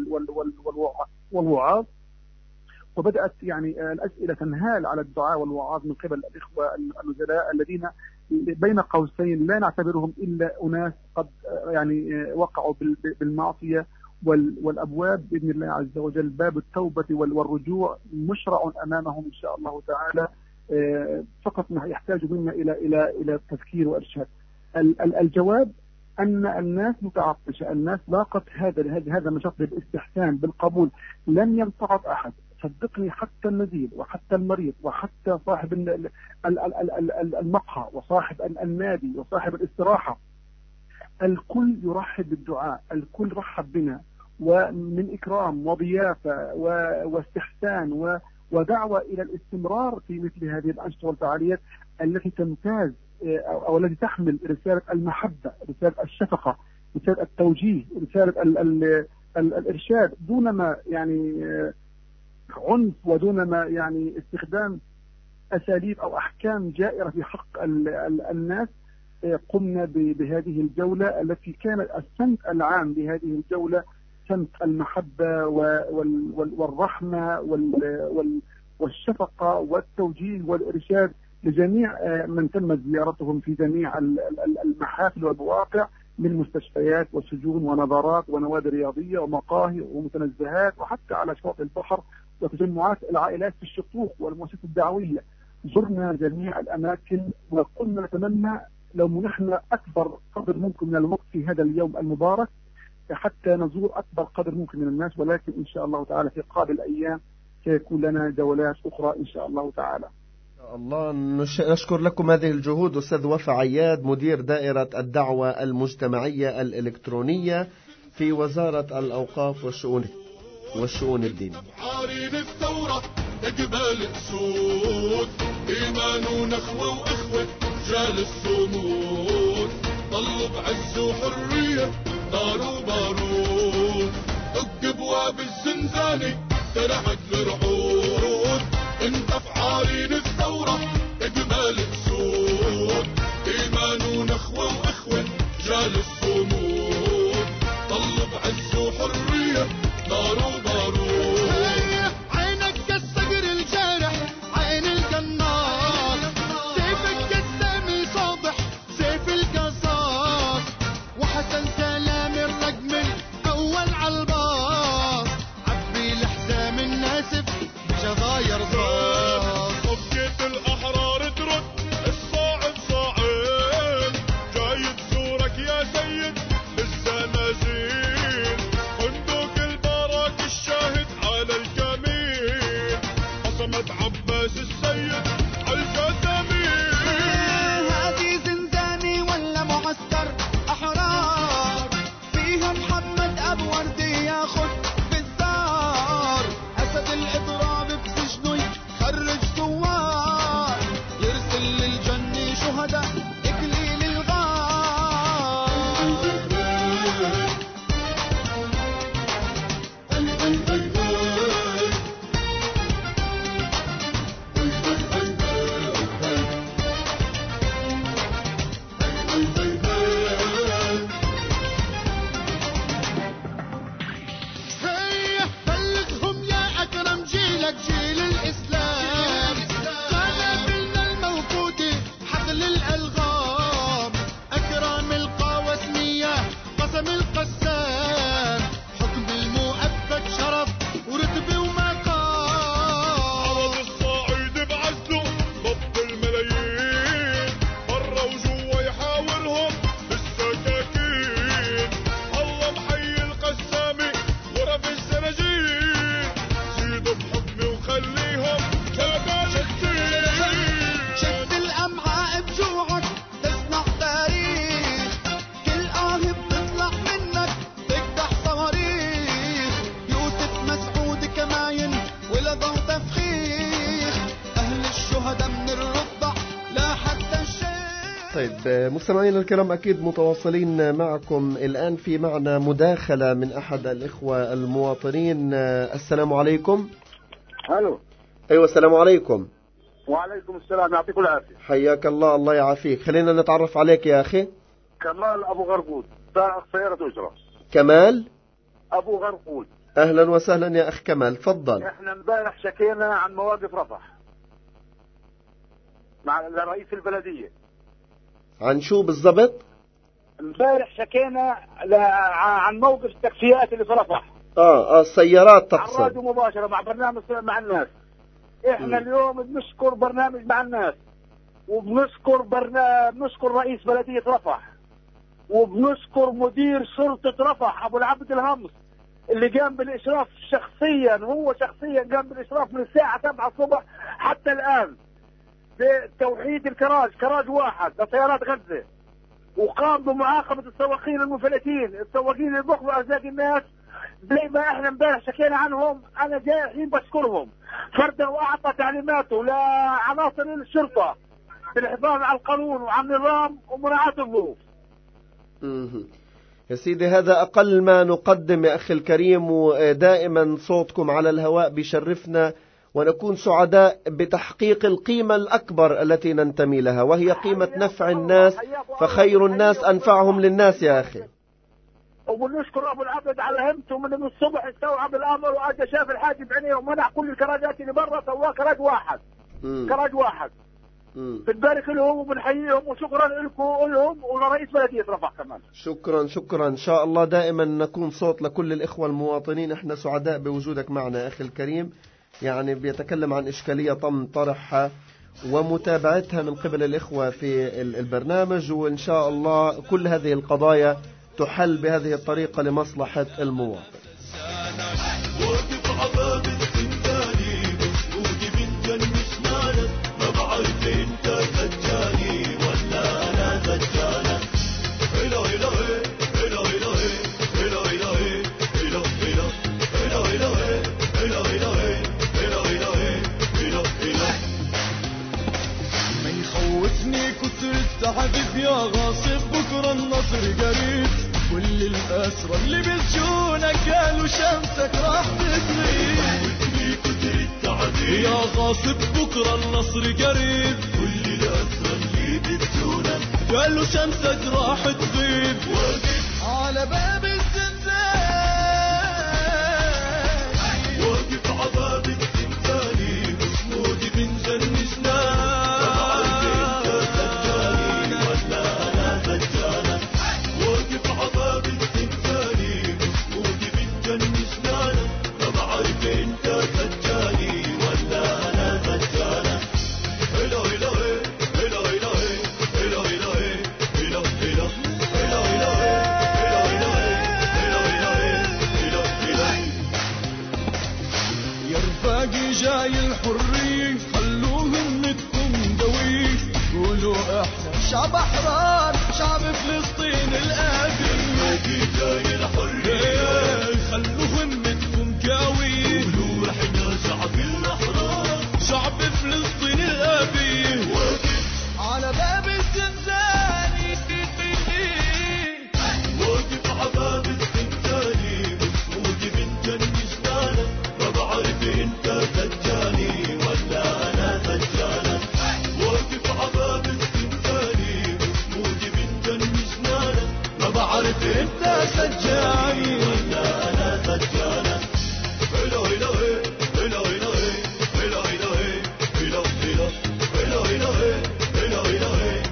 والوعاظ، وبدأت يعني الأسئلة تنهال على الدعاء والوعاظ من قبل الإخوة النزلاء الذين بين قوسين لا نعتبرهم إلا أناس قد يعني وقعوا بالمعصية، والأبواب بإذن الله عز وجل باب التوبة والرجوع مشرع أمامهم إن شاء الله تعالى. فقط ما يحتاج منا إلى التذكير وإرشاد. الجواب أن الناس متعطشة، الناس لاقت هذا النشاط بالاستحسان بالقبول، لم يمتعط أحد صدقني، حتى النزيل وحتى المريض وحتى صاحب المقهى وصاحب النادي وصاحب الاستراحة، الكل يرحب بالدعاء، الكل رحب بنا، ومن إكرام وضيافة واستحسان ودعوة إلى الاستمرار في مثل هذه الأنشطة والفعاليات التي تمتاز أو التي تحمل رسالة المحبة، رسالة الشفقة، رسالة التوجيه، رسالة الإرشاد، دون ما يعني عنف ودون ما يعني استخدام أساليب أو أحكام جائرة في حق الناس. قمنا بهذه الجولة التي كانت السمت العام لهذه الجولة سمت المحبة والرحمة والشفقة والتوجيه والإرشاد لجميع من تم زيارتهم في جميع المحافل والمواقع من مستشفيات وسجون ونظارات ونوادي رياضية ومقاهي ومتنزهات وحتى على شواطئ البحر وتجمعات العائلات في الشقوق والمؤسسات الدعوية. زرنا جميع الأماكن وكنا نتمنى لو منحنا أكبر قدر ممكن من الوقت في هذا اليوم المبارك حتى نزور أكبر قدر ممكن من الناس، ولكن إن شاء الله تعالى في قابل الأيام سيكون لنا جولات أخرى إن شاء الله تعالى. الله نشكر لكم هذه الجهود. أستاذ وفا عياد، مدير دائرة الدعوة المجتمعية الإلكترونية في وزارة الأوقاف والشؤون الدينية. عارين الثورة اقبال اسود، ايمان ونخوة واخوة جال الصمود، طلوا بعز وحرية نار وبارود، دق ابواب الزنزانة ترعد الرعود، انطف عارين الثورة اقبال اسود، ايمان ونخوة واخوة جال الصمود، طلوا بعز وحرية نار وبارود. عينك كالصقر الجارح عين القناص، سيفك كالسامي صابح سيف القصاص، وحسن كلام الرقم الأول عالباص، عبي الحزام الناسف بشظاير صاص. صفقة الأحرار ترد الصاعد صاعد، جاي تزورك يا سيد بالزنازين، خندق البراك الشاهد على الكمين، عصمت عباس السيد عالجثمين. هذه زنزاني ولا معسكر أحرار، فيها محمد أبو وردي ياخد بالثار، أسد الإضراب بسجنه يخرج ثوار، يرسل للجنة شهداء إكليل الغار. هيا بلغهم يا أكرم جيلك جيل الإسلام، قنابلنا الموقودة حقل الألغام، أكرام القواسمية قسم القسام، حكم المؤبد شرف ورتبة ومقام، عرض الصعيد بعزله ضد الملايين، برا وجوا يحاورهم بالسكاكين، الله محيي القسامي غرف السناجين، زيدوا بحكمي وخليهم كبالتين. شد الأمعاء بجوعك تصنع تاريخ، كل بتطلع منك تقدح صواريخ، يوسف مسعود كماين ولدوا تفخيخ، أهل الشهداء من الرضع لا حتى الشيخ. طيب مستمعينا الكرام، أكيد متواصلين معكم الآن. في معنا مداخلة من أحد الإخوة المواطنين. السلام عليكم. الو. أيوة السلام عليكم. وعليكم السلام، يعطيكم العافية. حياك الله، الله يعافيك. خلينا نتعرف عليك يا أخي. كمال أبو غرقود، سائق سيارة أجرة. كمال أبو غرقود. أهلا وسهلا يا أخ كمال، تفضل. احنا امبارح شكينا عن مواقف رفح مع رئيس البلدية. عن شو بالضبط؟ امبارح شكينا عن موقف التاكسيات اللي في رفح. السيارات تقصد. على الراديو مباشرة مع برنامج مع الناس. احنا اليوم بنشكر برنامج مع الناس، وبنشكر بنشكر رئيس بلدية رفح، وبنشكر مدير شرطة رفح أبو العبد الهمس اللي قام بالإشراف شخصيا، هو شخصيا قام بالإشراف من الساعة 7 الصبح حتى الآن بتوحيد الكراج، كراج واحد لسيارات غزة، وقام بمعاقبة السواقين المنفلتين، السواقين اللي بياخذوا أرزاق الناس زي ما احنا امبارح شكينا عنهم. أنا جاي الحين بشكرهم فردا، وأعطى تعليماته لعناصر الشرطة بالحفاظ على القانون وعلى النظام ومراعاة الظروف. يا سيدي هذا أقل ما نقدم يا أخي الكريم، ودائما صوتكم على الهواء بيشرفنا، ونكون سعداء بتحقيق القيمة الأكبر التي ننتمي لها، وهي قيمة نفع الناس، فخير الناس أنفعهم للناس يا أخي. وبنشكر أبو العبد على همته من الصبح، استوعب الأمر وأجى شاف الحاجة بعينيه ومنع كل الكراجات اللي برا، سواه كراج واحد. كراج واحد. بنبارك لهم وبنحييهم، وشكرا لهم ولرئيس بلدية رفح كمان. شكرا إن شاء الله دائما نكون صوت لكل الإخوة المواطنين. احنا سعداء بوجودك معنا أخي الكريم، يعني بيتكلم عن إشكالية تم طرحها ومتابعتها من قبل الإخوة في البرنامج، وإن شاء الله كل هذه القضايا تحل بهذه الطريقة لمصلحة المواطن. يا غاصب بكرة النصر قريب، كل الأسرى اللي بسجونك قالوا شمسك راح تغيب. يا غاصب بكرة النصر قريب، كل الأسرى اللي بسجونك قالوا شمسك راح تغيب. على باب الزنزان، واقف على باب الزنزان، مسمود من جنسنا. جاي الحرية خلوهم نتكم دوي، قولوا احنا شعب احرار، شعب فلسطين الابي. جاي الحرية خلوهم نتكم قوي، قولوا احنا شعب الاحرار، شعب فلسطين الابي. على باب الزنزان، واقف على باب الزنزان، مسعود من جنسنا. ما بعرف انت دجالي ولا انا دجالة، واقف على باب الزنزاني، مسعود من جنسنا. ما بعرف انت سجاني ولا انا دجالة. هلا هلا هلا هلا هلا هلا هلا هلا هلا هلا هلا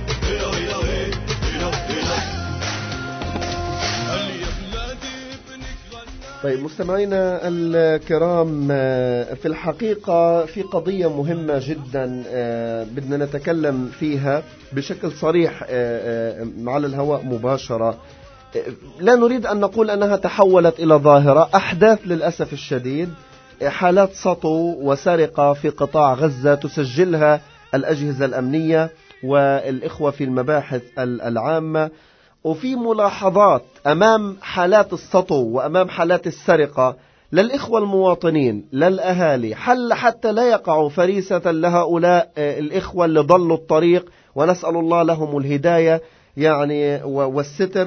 طيب مستمعينا الكرام، في الحقيقة في قضية مهمة جدا بدنا نتكلم فيها بشكل صريح على الهواء مباشرة. لا نريد أن نقول أنها تحولت إلى ظاهرة، أحداث للأسف الشديد، حالات سطو وسرقة في قطاع غزة تسجلها الأجهزة الأمنية والإخوة في المباحث العامة. وفي ملاحظات أمام حالات السطو وأمام حالات السرقة للإخوة المواطنين للأهالي، حتى لا يقعوا فريسة لهؤلاء الإخوة اللي ضلوا الطريق، ونسأل الله لهم الهداية يعني والستر.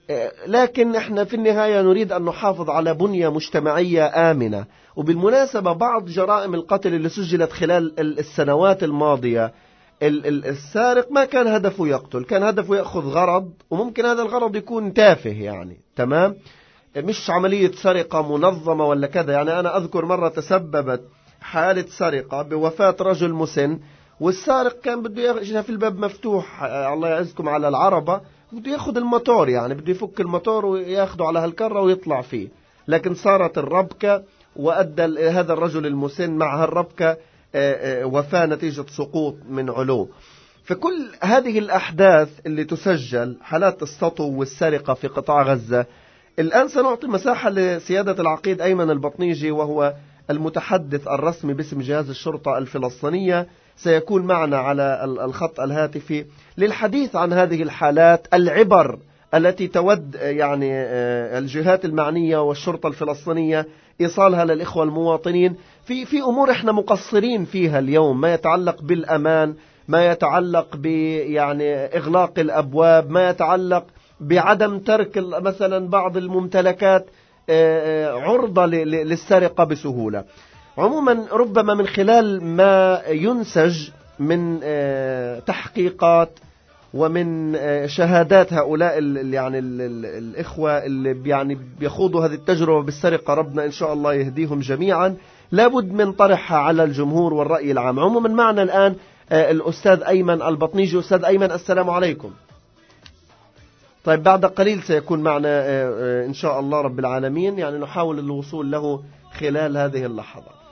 لكن احنا في النهاية نريد أن نحافظ على بنية مجتمعية آمنة. وبالمناسبة بعض جرائم القتل اللي سجلت خلال السنوات الماضية، السارق ما كان هدفه يقتل، كان هدفه يأخذ غرض، وممكن هذا الغرض يكون تافه يعني، تمام، مش عملية سرقة منظمة ولا كذا. يعني أنا أذكر مرة تسببت حالة سرقة بوفاة رجل مسن، والسارق كان بده ياخذ في الباب مفتوح، الله يعزكم على العربة، بده ياخذ الموتور، يعني بده يفك الموتور وياخده على هالكرة ويطلع فيه. لكن صارت الربكة وأدى هذا الرجل المسن مع هالربكة وفاة نتيجة سقوط من علو. فكل هذه الأحداث اللي تسجل، حالات السطو والسرقة في قطاع غزة. الآن سنعطي مساحة لسيادة العقيد أيمن البطنيجي، وهو المتحدث الرسمي باسم جهاز الشرطة الفلسطينية، سيكون معنا على الخط الهاتفي للحديث عن هذه الحالات، العبر التي تود يعني الجهات المعنية والشرطة الفلسطينية إيصالها للإخوة المواطنين في أمور إحنا مقصرين فيها اليوم، ما يتعلق بالأمان، ما يتعلق يعني إغلاق الأبواب، ما يتعلق بعدم ترك مثلا بعض الممتلكات عرضة للسرقة بسهولة. عموما ربما من خلال ما ينسج من تحقيقات ومن شهادات هؤلاء يعني الإخوة اللي يعني بيخوضوا هذه التجربة بالسرقة، ربنا إن شاء الله يهديهم جميعا، لابد من طرحها على الجمهور والرأي العام. عموما معنا الآن الأستاذ أيمن البطنيجي. أستاذ أيمن السلام عليكم. طيب بعد قليل سيكون معنا إن شاء الله رب العالمين، يعني نحاول الوصول له خلال هذه اللحظات.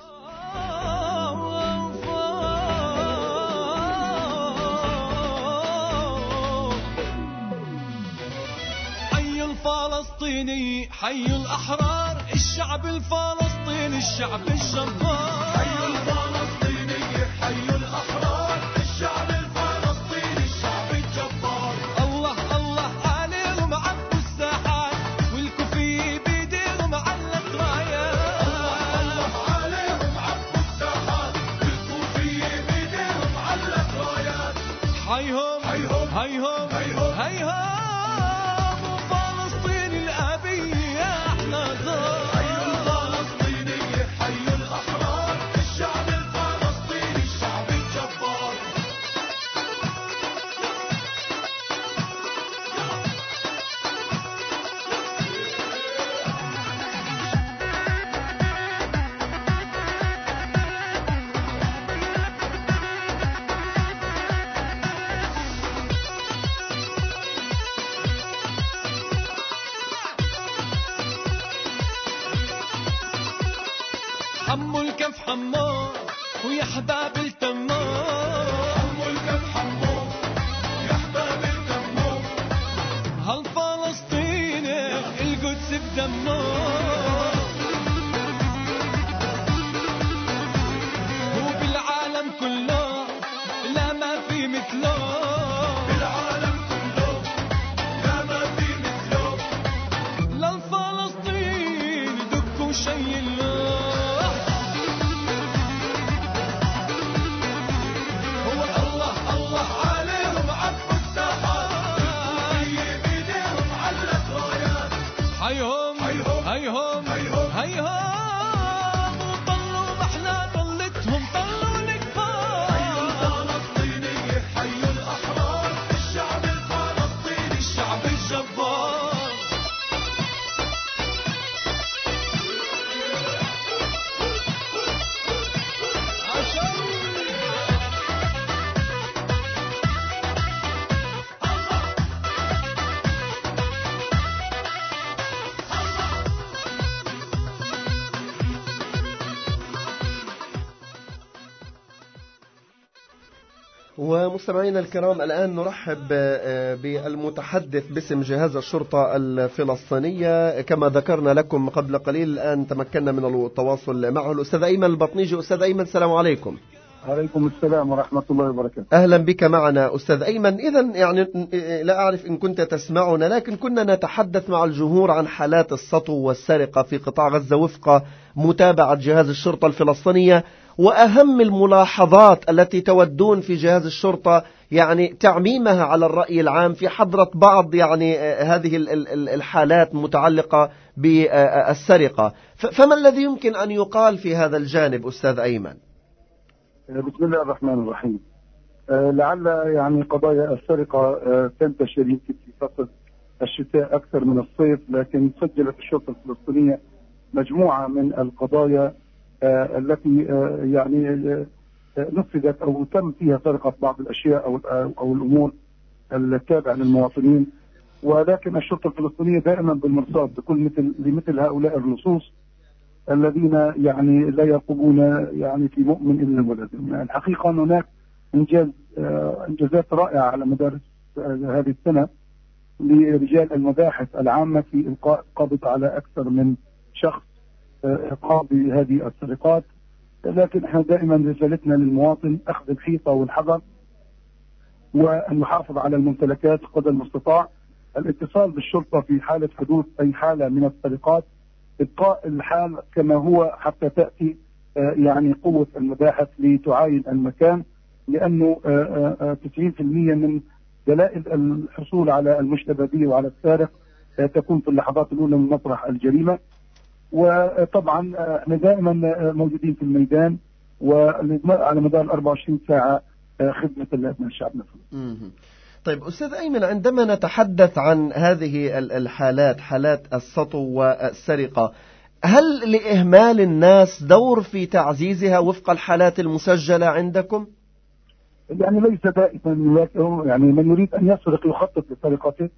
حي الفلسطيني، حي الأحرار، الشعب الفلسطيني، الشعب الجبار. حي الفلسطيني، حي الأحرار، الشعب الفلسطيني، الشعب الجبار. الله الله عليهم عبوا الساحات، والكوفية بيديهم علت رايات. الله عليهم عبوا الساحات، والكوفية بيديهم علت رايات. حيهم حيهم حيهم حيهم حيهم حمو الكف حمو ويا حباب التمار. حمو الكف حمو يا حباب التمار. هالفلسطيني القدس بدمه، وبالعالم كله لا ما في مثله. بالعالم كله لا ما في مثله. للفلسطين دكوا شي الله. هيهم هيهم هيهم وطلوا محنا طلتهم، طلوا الكفار. حي الفلسطيني، حي الأحرار، الشعب الفلسطيني، الشعب الجبار. ومستمعينا الكرام، الآن نرحب بالمتحدث باسم جهاز الشرطة الفلسطينية. كما ذكرنا لكم قبل قليل، الآن تمكنا من التواصل معه، الأستاذ أيمن البطنيجي. أستاذ أيمن السلام عليكم. عليكم السلام ورحمة الله وبركاته. أهلا بك معنا أستاذ أيمن. إذن يعني لا أعرف إن كنت تسمعنا، لكن كنا نتحدث مع الجمهور عن حالات السطو والسرقة في قطاع غزة وفق متابعة جهاز الشرطة الفلسطينية، وأهم الملاحظات التي تودون في جهاز الشرطة يعني تعميمها على الرأي العام في حضرة بعض يعني هذه الحالات متعلقة بالسرقة. فما الذي يمكن أن يقال في هذا الجانب أستاذ أيمن؟ بسم الله الرحمن الرحيم. لعل يعني قضايا السرقة تنتشر يمكن في فصل الشتاء أكثر من الصيف، لكن سجلت الشرطة الفلسطينية مجموعة من القضايا التي يعني نفذت أو تم فيها سرقة بعض الأشياء أو الأمور التابعة للمواطنين، ولكن الشرطة الفلسطينية دائما بالمرصاد لمثل هؤلاء اللصوص الذين يعني لا يرقبون يعني في مؤمن إلا الولد. الحقيقة أن هناك إنجازات رائعة على مدار هذه السنة لرجال المباحث العامة في إلقاء قبض على أكثر من شخص قام بهذه السرقات، لكن احنا دائما رسالتنا للمواطن أخذ الحيطة والحذر وأن يحافظ على الممتلكات قدر المستطاع، الاتصال بالشرطة في حالة حدوث أي حالة من السرقات، إبقاء الحال كما هو حتى تأتي يعني قوة المباحث لتعاين المكان، لأنه 90% من دلائل الحصول على المشتبه به وعلى السارق تكون في اللحظات الأولى من مطرح الجريمة. وطبعا احنا دائما موجودين في الميدان وعلى مدار 24 ساعة خدمة لأبناء شعبنا. طيب أستاذ أيمن، عندما نتحدث عن هذه الحالات، حالات السطو والسرقة، هل لإهمال الناس دور في تعزيزها وفق الحالات المسجلة عندكم؟ يعني ليس دائما، يعني من يريد أن يسرق يخطط لسرقته،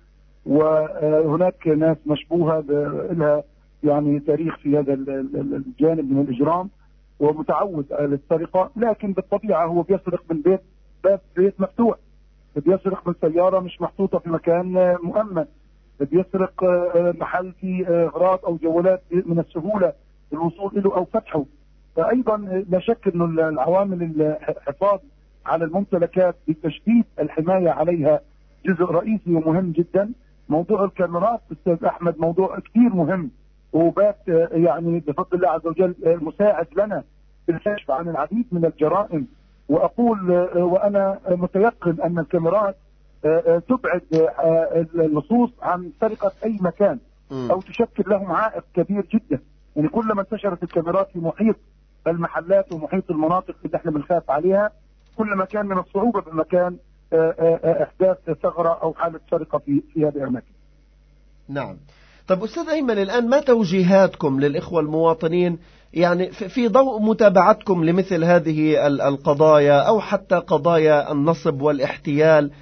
وهناك ناس مشبوهة لها يعني تاريخ في هذا الجانب من الإجرام ومتعود على السرقة، لكن بالطبيعة هو بيسرق من بيت مفتوح، بيسرق من سيارة مش محطوطة في مكان مؤمن، بيسرق محل فيه أغراض أو جوالات من السهولة الوصول له أو فتحه. فأيضا لا شك أنه العوامل الحفاظ على الممتلكات بتشديد الحماية عليها جزء رئيسي ومهم جدا. موضوع الكاميرات أستاذ أحمد موضوع كثير مهم، وبات يعني بفضل الله عز وجل مساعد لنا في الكشف عن العديد من الجرائم. وأقول وأنا متيقن أن الكاميرات تبعد اللصوص عن سرقة أي مكان أو تشكل لهم عائق كبير جدا. يعني كلما انتشرت الكاميرات في محيط المحلات ومحيط المناطق اللي احنا بنخاف عليها، كل ما كان من الصعوبة بمكان إحداث ثغرة أو حالة سرقة في هذه الأماكن. نعم. طب أستاذ أيمن، الآن ما توجيهاتكم للإخوة المواطنين يعني في ضوء متابعتكم لمثل هذه القضايا أو حتى قضايا النصب والاحتيال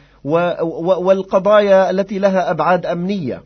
والقضايا التي لها أبعاد أمنية؟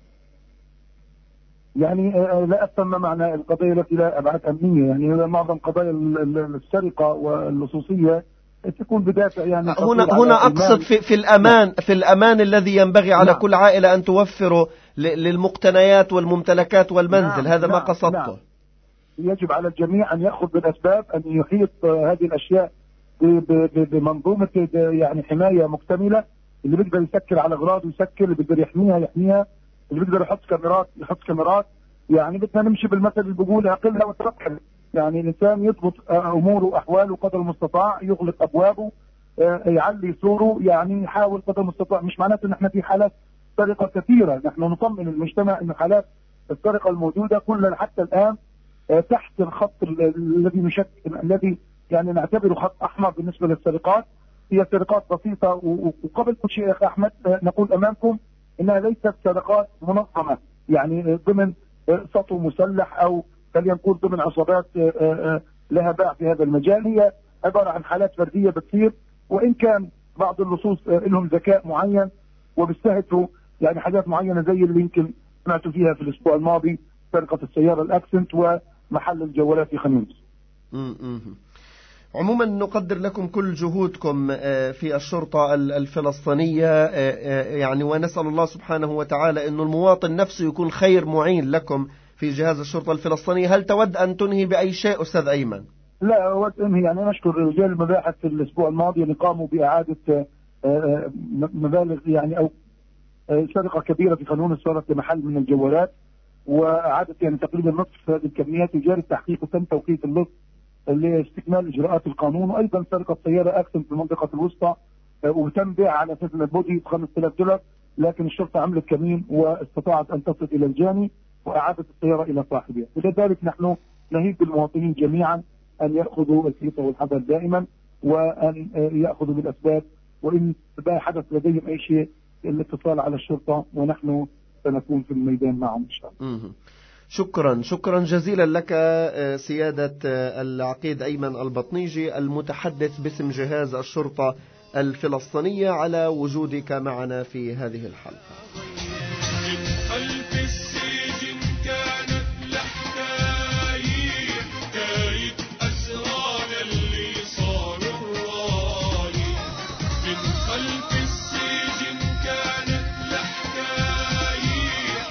يعني لا أفهم معنى القضايا التي لها أبعاد أمنية. يعني معظم قضايا السرقة واللصوصية تكون بدافع يعني هنا أقصد في الأمان الذي ينبغي على كل عائلة أن توفره للمقتنيات والممتلكات والمنزل. هذا ما قصدته. يجب على الجميع أن يأخذ بالأسباب، أن يحيط هذه الأشياء بمنظومة يعني حماية مكتملة. اللي بيقدر يسكر على أغراض يسكر، اللي بيقدر يحميها، اللي بيقدر يحط كاميرات. يعني بدنا نمشي بالمثل اللي بيقول أقلها وتركها. يعني الإنسان يضبط أموره وأحواله قدر المستطاع، يغلق أبوابه، يعلي سوره، يعني يحاول قدر المستطاع. مش معناته إن احنا في حالات سرقة كثيرة، نحن نطمن المجتمع إن حالات السرقة الموجودة كلها حتى الآن تحت الخط الذي يعني نعتبره خط أحمر بالنسبة للسرقات. هي سرقات بسيطة، وقبل كل شيء يا أخي أحمد نقول أمامكم إنها ليست سرقات منظمة، يعني ضمن سطو مسلح أو خلينا نقول ضمن عصابات لها باع في هذا المجال. هي عبارة عن حالات فردية بتصير، وإن كان بعض اللصوص لهم ذكاء معين وبيستهدفوا يعني حاجات معينة زي اللي يمكن سمعتوا فيها في الأسبوع الماضي، سرقة السيارة الأكسنت ومحل الجوالات في خميس. عموما نقدر لكم كل جهودكم في الشرطة الفلسطينية، يعني ونسأل الله سبحانه وتعالى أن المواطن نفسه يكون خير معين لكم في جهاز الشرطة الفلسطينية. هل تود أن تنهي بأي شيء أستاذ أيمن؟ لا أود أنهي. يعني نشكر رجال المباحث في الأسبوع الماضي اللي قاموا بإعادة مبالغ يعني أو سرقة كبيرة في قانون السرقة لمحل من الجوالات، وإعادة يعني تقريبا نصف هذه الكميات. يجاري التحقيق وتم توقيت اللص لاستكمال إجراءات القانون. وأيضا سرقة سيارة أكسنت في المنطقة الوسطى وتم بيعها على اساس ان البودي ب $5000، لكن الشرطه عملت كمين واستطاعت ان تصل الى الجاني واعادت السياره الى صاحبها. لذلك نحن نهيب بالمواطنين جميعا ان ياخذوا الحيطه والحذر دائما، وان ياخذوا بالاسباب، وان حدث لديهم اي شيء الاتصال على الشرطه، ونحن سنكون في الميدان معهم ان شاء الله. شكرا جزيلا لك سيادة العقيد أيمن البطنيجي المتحدث باسم جهاز الشرطة الفلسطينية على وجودك معنا في هذه الحلقة. خلف السجن كانت لحكاية أسرار اللي صاروا الراي. من خلف السجن كانت لحكاية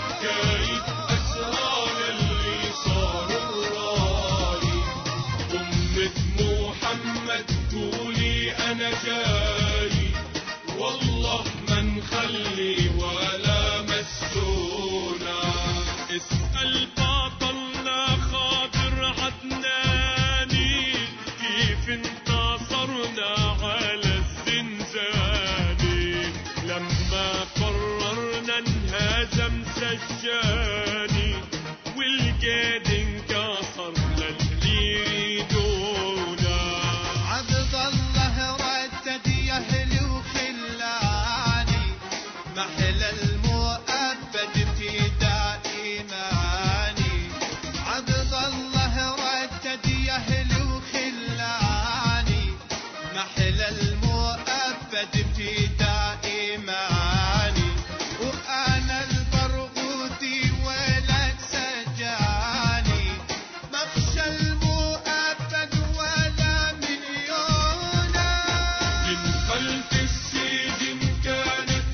أسرار اللي صاروا الراي. أمة محمد تقولي أنا جاي، والله ما نخلي ولا مسونا. اسأل بطلنا خاطر عدناني كيف انتصرنا على الزنزاني. لما قررنا انهزم سجاني والجاد انكسر للي يريدونا. عبد الله ردد يا اهلي وخلاني، محلى المؤبد في دائماني. عبد الله ردد يا اهلي وخلاني، محلى المؤبد في دائماني. وانا البرغوثي ولد سجاني، مخشى المؤبد ولا مليونا. من خلف السجن كانت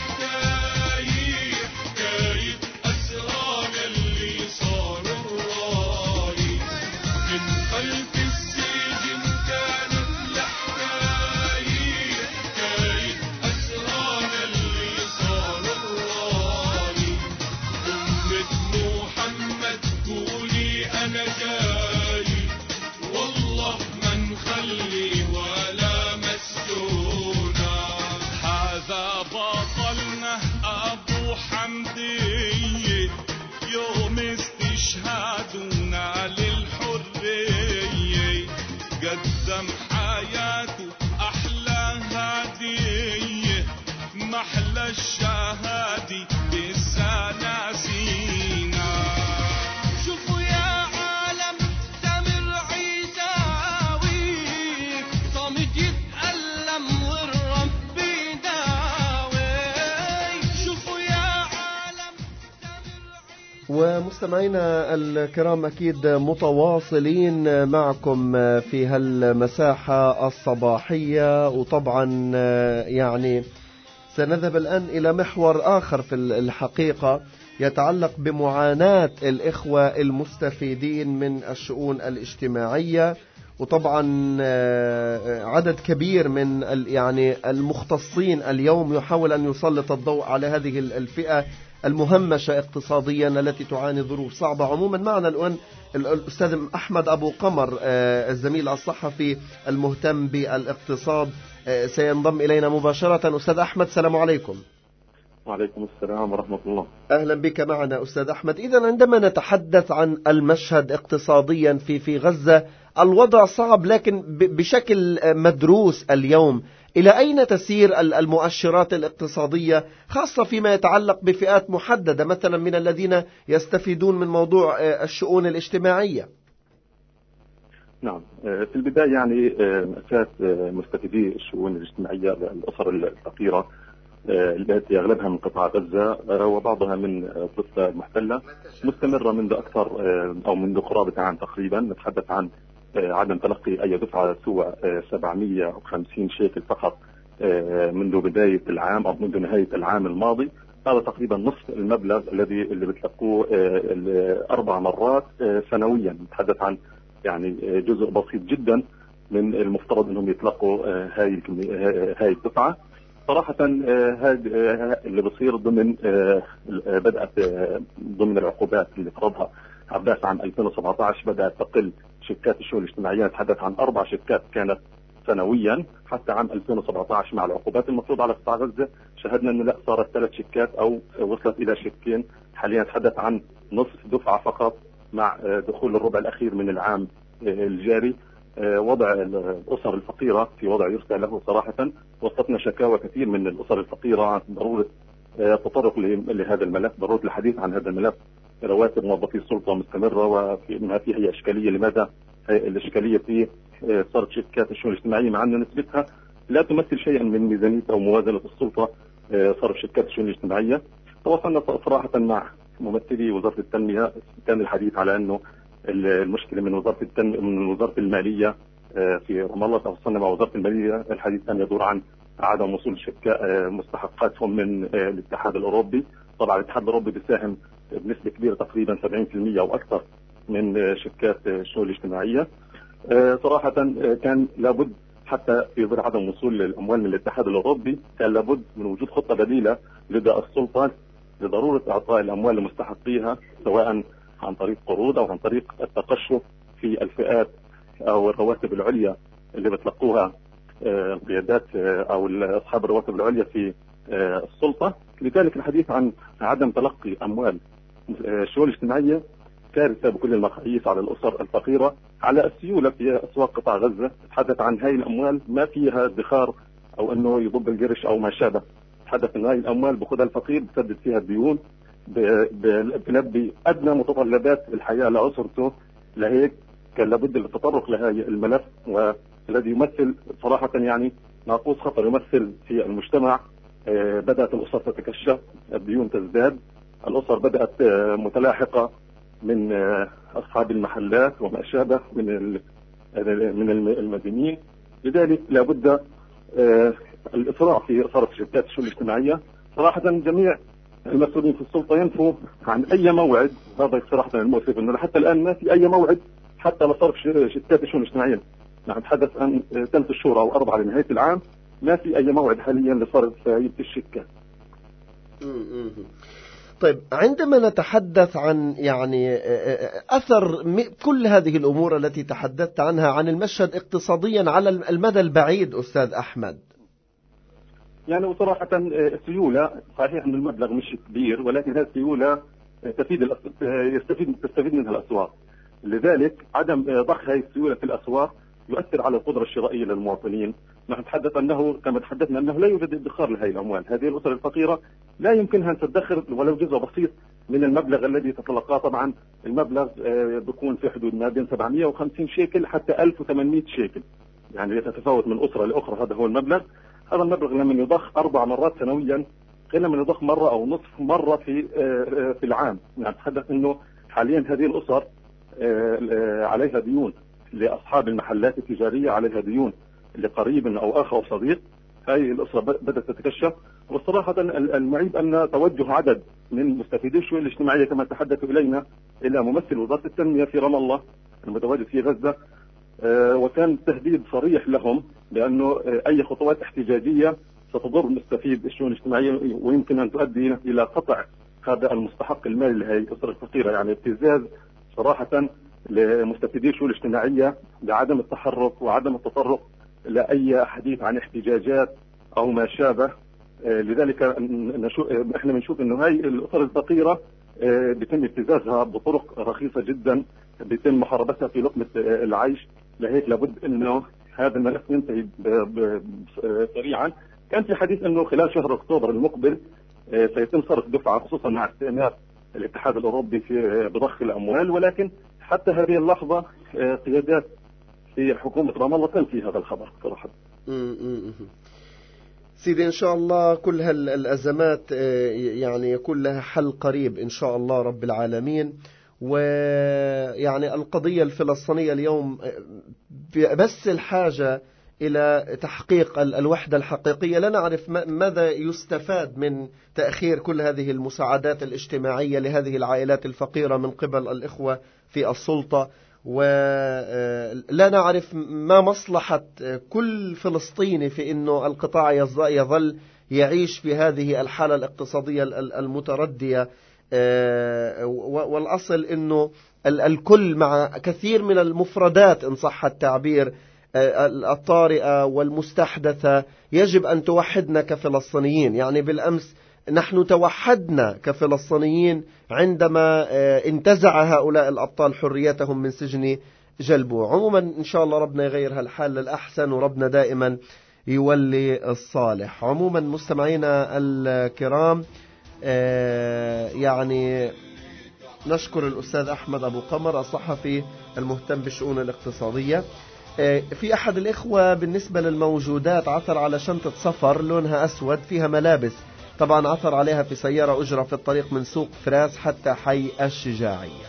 لحكاية أسرار اللي صاروا الراي. من خلف السجن كانت لحكاية أسرار اللي صاروا الراي. أمة محمد قولي أنا جاي، والله ما نخلي ولا مسونا. هذا بطلنا أبو حمدية، يوم استشهادنا للحرية. قدم حياته أحلى هدية، محلى الشهادة بالسناسينا. شوفوا يا عالم سامر عيساوي، صامت يتألم والرب يداوي. شوفوا يا عالم سامر عيساوي. ومستمعينا الكرام أكيد متواصلين معكم في هالمساحة الصباحية، وطبعا يعني سنذهب الآن إلى محور آخر في الحقيقة يتعلق بمعاناة الإخوة المستفيدين من الشؤون الاجتماعية. وطبعا عدد كبير من يعني المختصين اليوم يحاول أن يسلط الضوء على هذه الفئة المهمشة اقتصاديا التي تعاني ظروف صعبة. عموما معنا الآن الأستاذ أحمد أبو قمر الزميل الصحفي المهتم بالاقتصاد سينضم إلينا مباشرة. أستاذ أحمد السلام عليكم. وعليكم السلام ورحمة الله. أهلا بك معنا أستاذ أحمد. إذن عندما نتحدث عن المشهد اقتصاديا في غزة الوضع صعب لكن بشكل مدروس اليوم. إلى أين تسير المؤشرات الاقتصادية خاصة فيما يتعلق بفئات محددة مثلا من الذين يستفيدون من موضوع الشؤون الاجتماعية؟ نعم، في البداية يعني مأساة مستفيدي الشؤون الاجتماعية الأسر الفقيرة التي أغلبها من قطاع غزة وبعضها من الضفة المحتلة مستمرة منذ أكثر أو منذ قرابة عام تقريبا. نتحدث عن عدم تلقي أي دفعة سوى 750 شيكل فقط منذ بداية العام أو منذ نهاية العام الماضي. هذا تقريبا نصف المبلغ اللي بتلقوه 4 مرات سنويا. نتحدث عن يعني جزء بسيط جدا من المفترض أنهم يتلقوا هاي الدفعة. صراحة هذا اللي بصير ضمن بدأت ضمن العقوبات اللي فرضها عباس عام 2017. بدأت تقل شيكات الشؤون الاجتماعية. نتحدث عن 4 شيكات كانت سنويا حتى عام 2017 مع العقوبات المفروضة على قطاع غزة. شهدنا أنه لا، صارت 3 شيكات أو وصلت إلى شيكين. حاليا نتحدث عن نصف دفعة فقط مع دخول الربع الأخير من العام الجاري. وضع الأسر الفقيرة في وضع يرثى له صراحة. وصلتنا شكاوى كثير من الأسر الفقيرة عن ضرورة التطرق لهذا الملف، ضرورة الحديث عن هذا الملف. رواتب موظفي السلطة مستمرة وما فيه هي إشكالية. لماذا الإشكالية في صارت شركات الشؤون الاجتماعية مع أن نسبتها لا تمثل شيئا من ميزانية أو موازنة السلطة، صرف شركات الشؤون الاجتماعية. تواصلنا صراحة مع ممثلي وزارة التنمية، كان الحديث على أنه المشكلة من وزارة المالية في رام الله. تواصلنا مع وزارة المالية، الحديث كان يدور عن عدم وصول مستحقاتهم من الاتحاد الأوروبي. طبعا الاتحاد الأوروبي بيساهم بنسبة كبيرة تقريبا 70% أو أكثر من شركات الشؤون الاجتماعية. صراحة كان لابد حتى في ظل عدم وصول الأموال من الاتحاد الأوروبي كان لابد من وجود خطة بديلة لدى السلطة لضرورة إعطاء الأموال لمستحقيها، سواء عن طريق قروض أو عن طريق التقشف في الفئات أو الرواتب العليا اللي بتلقوها القيادات أو أصحاب الرواتب العليا في السلطة. لذلك الحديث عن عدم تلقي أموال الشؤون الاجتماعية كارثة بكل المقاييس على الأسر الفقيرة. على السيولة في أسواق قطاع غزة، تحدث عن هاي الأموال ما فيها ادخار أو أنه يضب القرش أو ما شابه. تحدث عن هاي الأموال بخذها الفقير بسدد فيها الديون، بنبي أدنى متطلبات الحياة لأسرته. لهيك كان لابد التطرق لهذا الملف، والذي يمثل صراحة يعني ناقوس خطر يمثل في المجتمع. بدأت الأسر تتكشف، الديون تزداد، الأسر بدأت متلاحقة من أصحاب المحلات وما شابه من المدينين. لذلك لابد الإسراع في صرف شركات الشؤون الاجتماعية. صراحة جميع المسؤولين في السلطة ينفوا عن أي موعد. هذا صراحة المؤسف أنه حتى الآن ما في أي موعد حتى لصرف شركات الشؤون الاجتماعية. نحن نتحدث عن 3 شهور أو 4 لنهاية العام، ما في أي موعد حاليا لصرف فائدة الشركات. طيب، عندما نتحدث عن يعني أثر كل هذه الأمور التي تحدثت عنها عن المشهد اقتصاديا على المدى البعيد أستاذ أحمد، يعني وصراحة السيولة صحيح أن المبلغ مش كبير، ولكن هذه السيولة تستفيد منها الأسواق. لذلك عدم ضخ هذه السيولة في الأسواق يؤثر على القدرة الشرائية للمواطنين. نحن نتحدث أنه كما تحدثنا أنه لا يوجد ادخار لهذه الأموال. هذه الأسر الفقيرة لا يمكنها أن تدخر ولو جزء بسيط من المبلغ الذي تتلقاه. طبعا المبلغ بيكون في حدود ما بين 750 شيكل حتى 1800 شيكل، يعني تتفاوت من أسرة لأخرى. هذا هو المبلغ. هذا المبلغ لما يضخ 4 مرات سنويا غير من يضخ مرة أو نصف مرة في العام. يعني نتحدث أنه حاليا هذه الأسر عليها ديون لأصحاب المحلات التجارية، عليها ديون لقريب أو أخ أو صديق. هذه الأسرة بدأت تتكشف. والصراحة المعيب أن توجه عدد من مستفيدي الشؤون الاجتماعية كما تحدثوا إلينا إلى ممثل وزارة التنمية في رام الله المتواجد في غزة، وكان تهديد صريح لهم بأنه أي خطوات احتجاجية ستضر مستفيد الشؤون الاجتماعية ويمكن أن تؤدي إلى قطع هذا المستحق المالي لهذه الأسر الفقيرة. يعني ابتزاز صراحة لمستفيدي الشؤون الاجتماعية بعدم التحرك وعدم التطرق لأي حديث عن احتجاجات أو ما شابه. لذلك احنا بنشوف انه هاي الأسر الفقيرة بيتم ابتزازها بطرق رخيصة جدا، بيتم محاربتها في لقمة العيش. لهيك لابد انه هذا الملف ينتهي سريعا. كان في حديث انه خلال شهر اكتوبر المقبل سيتم صرف دفعة خصوصا مع استئناف الاتحاد الأوروبي في بضخ الأموال، ولكن حتى هذه اللحظة قيادات في حكومة رام الله تنفي هذا الخبر صراحة. سيدي إن شاء الله كل هالأزمات يعني يكون لها حل قريب إن شاء الله رب العالمين. ويعني القضية الفلسطينية اليوم بس الحاجة إلى تحقيق الوحدة الحقيقية. لا نعرف ماذا يستفاد من تأخير كل هذه المساعدات الاجتماعية لهذه العائلات الفقيرة من قبل الإخوة في السلطة، ولا نعرف ما مصلحة كل فلسطيني في أنه القطاع يظل يعيش في هذه الحالة الاقتصادية المتردية. والأصل أنه الكل مع كثير من المفردات إن صح التعبير الطارئة والمستحدثة يجب أن توحدنا كفلسطينيين. يعني بالأمس نحن توحدنا كفلسطينيين عندما انتزع هؤلاء الأبطال حريتهم من سجن جلبوع. عموما إن شاء الله ربنا يغير هالحال للأحسن، وربنا دائما يولي الصالح. عموما مستمعينا الكرام، يعني نشكر الأستاذ أحمد أبو قمر الصحفي المهتم بالشؤون الاقتصادية. في أحد الإخوة بالنسبة للموجودات عثر على شنطة سفر لونها أسود فيها ملابس، طبعا عثر عليها في سيارة أجرة في الطريق من سوق فراس حتى حي الشجاعية.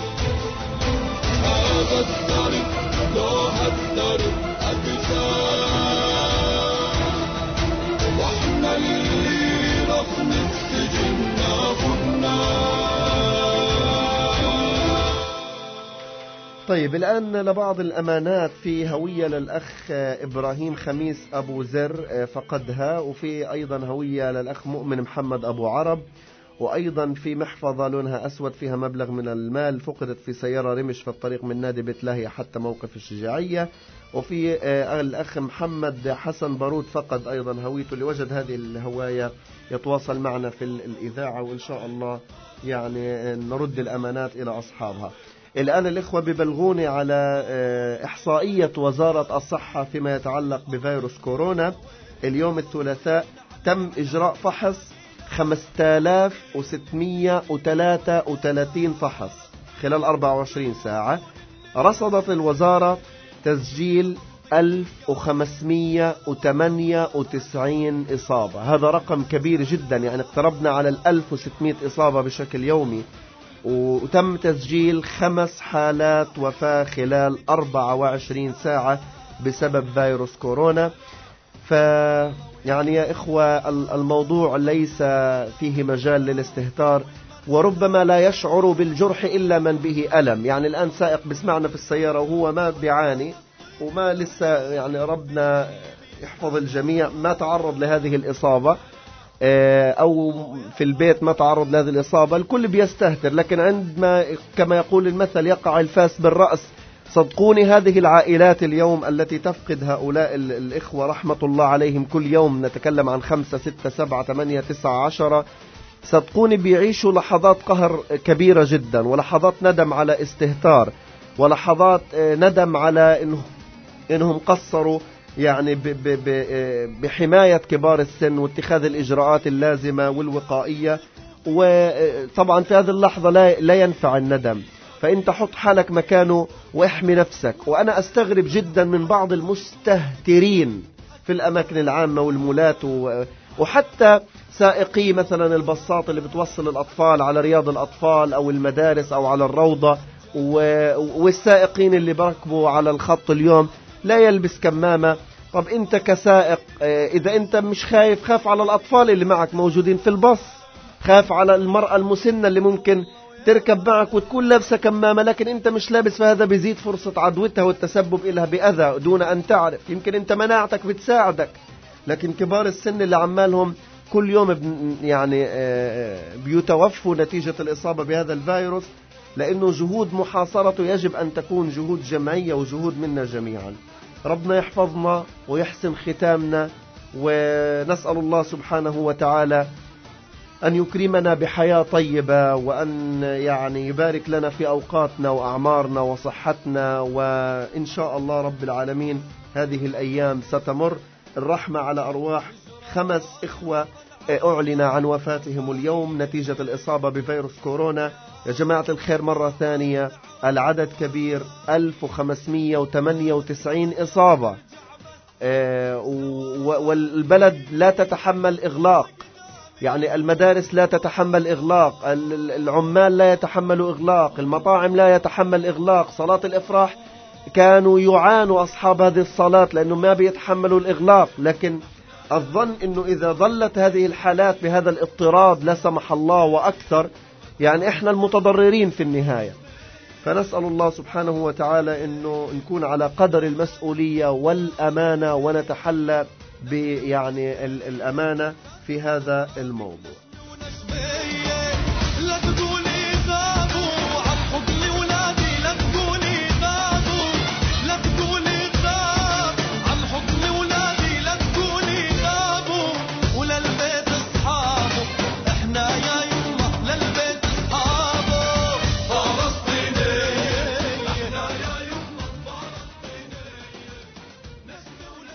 طيب الآن لبعض الأمانات في هوية للأخ إبراهيم خميس أبو زر فقدها، وفي أيضا هوية للأخ مؤمن محمد أبو عرب، وأيضا في محفظة لونها أسود فيها مبلغ من المال فقدت في سيارة رمش في الطريق من نادي بيت لاهية حتى موقف الشجاعية. وفي الأخ محمد حسن بارود فقد أيضا هويته. اللي وجد هذه الهواية يتواصل معنا في الإذاعة، وإن شاء الله يعني نرد الأمانات إلى أصحابها. الآن الإخوة ببلغوني على إحصائية وزارة الصحة فيما يتعلق بفيروس كورونا. اليوم الثلاثاء تم إجراء فحص 5633 فحص خلال 24 ساعة. رصدت الوزارة تسجيل 1598 إصابة. هذا رقم كبير جدا، يعني اقتربنا على 1600 إصابة بشكل يومي. وتم تسجيل 5 حالات وفاة خلال 24 ساعة بسبب فيروس كورونا. يعني يا إخوة الموضوع ليس فيه مجال للاستهتار، وربما لا يشعر بالجرح إلا من به ألم. يعني الآن سائق بسمعنا في السيارة وهو ما بيعاني وما لسه، يعني ربنا يحفظ الجميع، ما تعرض لهذه الإصابة أو في البيت ما تعرض لهذه الإصابة، الكل بيستهتر. لكن عندما كما يقول المثل يقع الفاس بالرأس، صدقوني هذه العائلات اليوم التي تفقد هؤلاء الإخوة رحمة الله عليهم كل يوم، نتكلم عن 5 6 7 8 9 10، صدقوني بيعيشوا لحظات قهر كبيرة جدا، ولحظات ندم على استهتار، ولحظات ندم على إنهم قصروا يعني بحماية كبار السن واتخاذ الإجراءات اللازمة والوقائية. وطبعا في هذه اللحظة لا ينفع الندم، فأنت حط حالك مكانه واحمي نفسك. وأنا أستغرب جدا من بعض المستهترين في الأماكن العامة والمولات وحتى سائقي مثلا الباصات اللي بتوصل الأطفال على رياض الأطفال أو المدارس أو على الروضة، والسائقين اللي بركبوا على الخط اليوم لا يلبس كمامة. طب أنت كسائق إذا أنت مش خايف، خاف على الأطفال اللي معك موجودين في الباص، خاف على المرأة المسنة اللي ممكن تركب معك وتكون لابسة كمامة لكن أنت مش لابس، فهذا بيزيد فرصة عدوتها والتسبب إلها بأذى دون أن تعرف. يمكن أنت مناعتك بتساعدك، لكن كبار السن اللي عمالهم كل يوم يعني بيتوفوا نتيجة الإصابة بهذا الفيروس، لأنه جهود محاصرته يجب أن تكون جهود جمعية وجهود منا جميعا. ربنا يحفظنا ويحسن ختامنا، ونسأل الله سبحانه وتعالى أن يكرمنا بحياة طيبة، وأن يعني يبارك لنا في أوقاتنا وأعمارنا وصحتنا. وإن شاء الله رب العالمين هذه الأيام ستمر. الرحمة على أرواح 5 إخوة أعلن عن وفاتهم اليوم نتيجة الإصابة بفيروس كورونا. يا جماعة الخير مرة ثانية العدد كبير، 1598 إصابة، والبلد لا تتحمل إغلاق. يعني المدارس لا تتحمل إغلاق، العمال لا يتحملوا إغلاق، المطاعم لا يتحمل إغلاق. صلاة الإفراح كانوا يعانوا أصحاب هذه الصلاة لأنه ما بيتحملوا الإغلاق. لكن الظن أنه إذا ظلت هذه الحالات بهذا الاضطراد لا سمح الله وأكثر، يعني إحنا المتضررين في النهاية. فنسأل الله سبحانه وتعالى أنه نكون على قدر المسؤولية والأمانة، ونتحلى يعني الأمانة في هذا الموضوع. لا تقولي غابوا عن حضن ولادي، لا تقولي غابوا، لا تقولي غابوا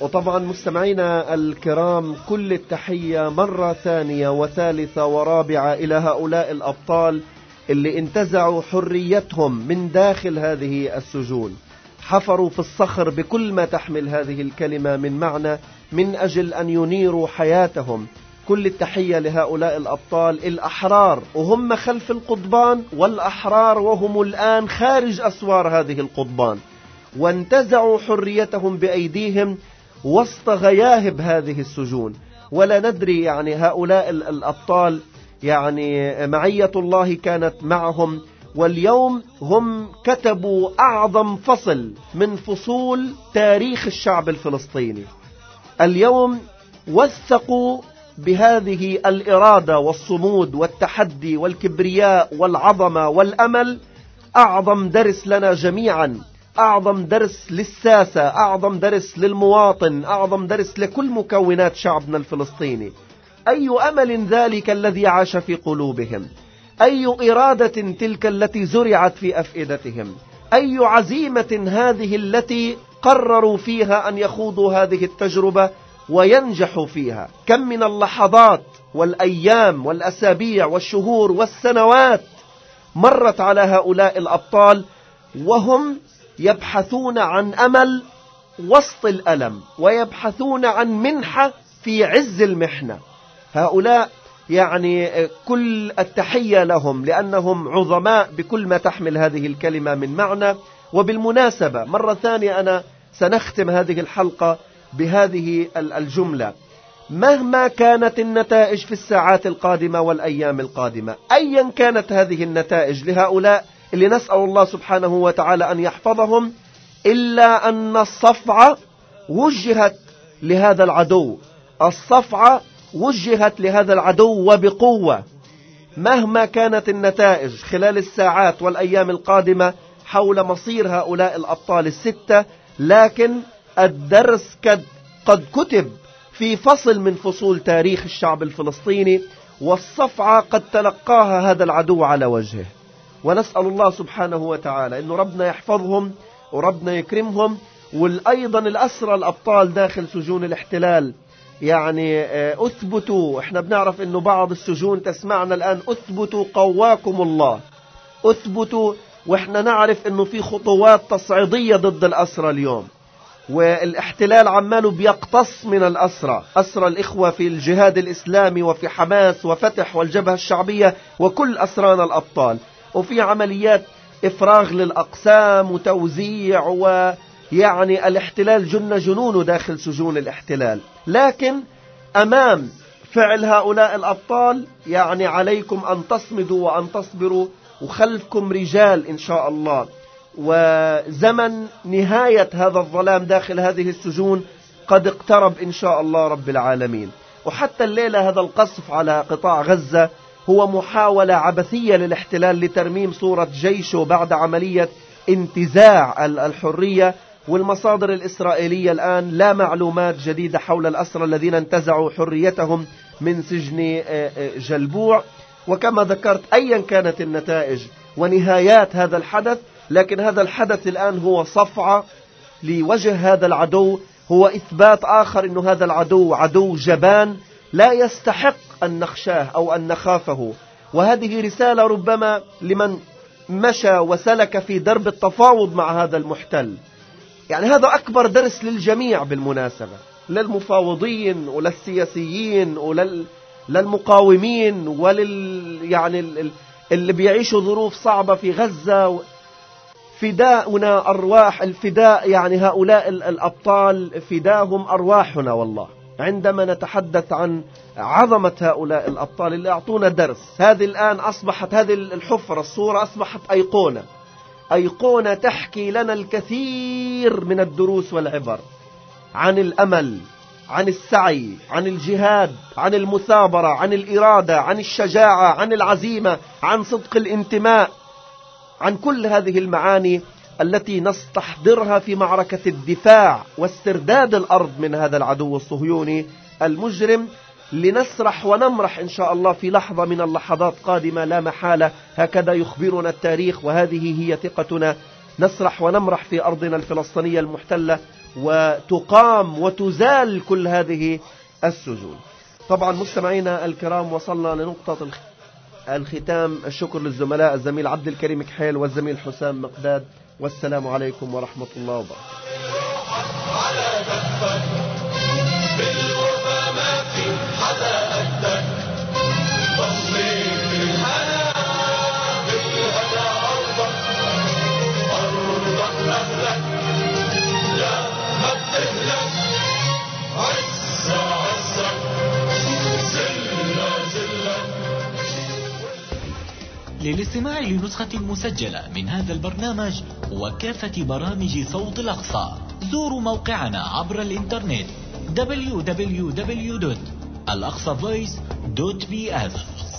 وطبعا مستمعينا الكرام كل التحية مرة ثانية وثالثة ورابعة إلى هؤلاء الأبطال اللي انتزعوا حريتهم من داخل هذه السجون، حفروا في الصخر بكل ما تحمل هذه الكلمة من معنى من أجل أن ينيروا حياتهم. كل التحية لهؤلاء الأبطال الأحرار وهم خلف القضبان، والأحرار وهم الآن خارج أسوار هذه القضبان، وانتزعوا حريتهم بأيديهم وسط غياهب هذه السجون. ولا ندري يعني هؤلاء الأبطال يعني معية الله كانت معهم، واليوم هم كتبوا أعظم فصل من فصول تاريخ الشعب الفلسطيني. اليوم وثقوا بهذه الإرادة والصمود والتحدي والكبرياء والعظمة والأمل أعظم درس لنا جميعا، أعظم درس للساسة، أعظم درس للمواطن، أعظم درس لكل مكونات شعبنا الفلسطيني. أي أمل ذلك الذي عاش في قلوبهم، أي إرادة تلك التي زرعت في أفئدتهم، أي عزيمة هذه التي قرروا فيها أن يخوضوا هذه التجربة وينجحوا فيها. كم من اللحظات والأيام والأسابيع والشهور والسنوات مرت على هؤلاء الأبطال وهم يبحثون عن أمل وسط الألم، ويبحثون عن منحة في عز المحنة. هؤلاء يعني كل التحية لهم لأنهم عظماء بكل ما تحمل هذه الكلمة من معنى. وبالمناسبة مرة ثانية أنا سنختم هذه الحلقة بهذه الجملة: مهما كانت النتائج في الساعات القادمة والأيام القادمة، أيا كانت هذه النتائج لهؤلاء اللي نسأل الله سبحانه وتعالى أن يحفظهم، إلا أن الصفعة وجهت لهذا العدو، الصفعة وجهت لهذا العدو وبقوة. مهما كانت النتائج خلال الساعات والأيام القادمة حول مصير هؤلاء الأبطال الستة، لكن الدرس قد كتب في فصل من فصول تاريخ الشعب الفلسطيني، والصفعة قد تلقاها هذا العدو على وجهه. ونسأل الله سبحانه وتعالى أنه ربنا يحفظهم وربنا يكرمهم. وأيضا الأسرى الأبطال داخل سجون الاحتلال يعني أثبتوا، احنا بنعرف أنه بعض السجون تسمعنا الآن: أثبتوا قواكم الله، أثبتوا. واحنا نعرف أنه في خطوات تصعيدية ضد الأسرى اليوم، والاحتلال عماله بيقتص من الأسرى، أسرى الإخوة في الجهاد الإسلامي وفي حماس وفتح والجبهة الشعبية وكل أسرانا الأبطال، وفي عمليات إفراغ للأقسام وتوزيع، ويعني الاحتلال جن جنونه داخل سجون الاحتلال. لكن أمام فعل هؤلاء الأبطال يعني عليكم أن تصمدوا وأن تصبروا، وخلفكم رجال إن شاء الله. وزمن نهاية هذا الظلام داخل هذه السجون قد اقترب إن شاء الله رب العالمين. وحتى الليلة هذا القصف على قطاع غزة هو محاولة عبثية للاحتلال لترميم صورة جيشه بعد عملية انتزاع الحرية. والمصادر الإسرائيلية الآن لا معلومات جديدة حول الأسرى الذين انتزعوا حريتهم من سجن جلبوع. وكما ذكرت أيا كانت النتائج ونهايات هذا الحدث، لكن هذا الحدث الآن هو صفعة لوجه هذا العدو، هو إثبات آخر أن هذا العدو عدو جبان لا يستحق أن نخشاه أو أن نخافه. وهذه رسالة ربما لمن مشى وسلك في درب التفاوض مع هذا المحتل. يعني هذا أكبر درس للجميع بالمناسبة، للمفاوضين وللسياسيين وللمقاومين يعني اللي بيعيشوا ظروف صعبة في غزة. فداؤنا أرواح، الفداء يعني هؤلاء الأبطال فداهم أرواحنا والله. عندما نتحدث عن عظمة هؤلاء الأبطال اللي أعطونا درس، هذه الآن أصبحت هذه الحفرة، الصورة أصبحت أيقونة تحكي لنا الكثير من الدروس والعبر عن الأمل، عن السعي، عن الجهاد، عن المثابرة، عن الإرادة، عن الشجاعة، عن العزيمة، عن صدق الانتماء، عن كل هذه المعاني التي نستحضرها في معركة الدفاع واسترداد الأرض من هذا العدو الصهيوني المجرم، لنسرح ونمرح إن شاء الله في لحظة من اللحظات قادمة لا محالة. هكذا يخبرنا التاريخ وهذه هي ثقتنا. نسرح ونمرح في أرضنا الفلسطينية المحتلة وتقام وتزال كل هذه السجون. طبعا مستمعينا الكرام، وصلنا لنقطة الختام. الشكر للزملاء الزميل عبد الكريم كحيل والزميل حسام مقداد، والسلام عليكم ورحمة الله وبركاته. للاستماع لنسخة مسجلة من هذا البرنامج وكافة برامج صوت الأقصى زوروا موقعنا عبر الإنترنت www.alaqsavoice.bf.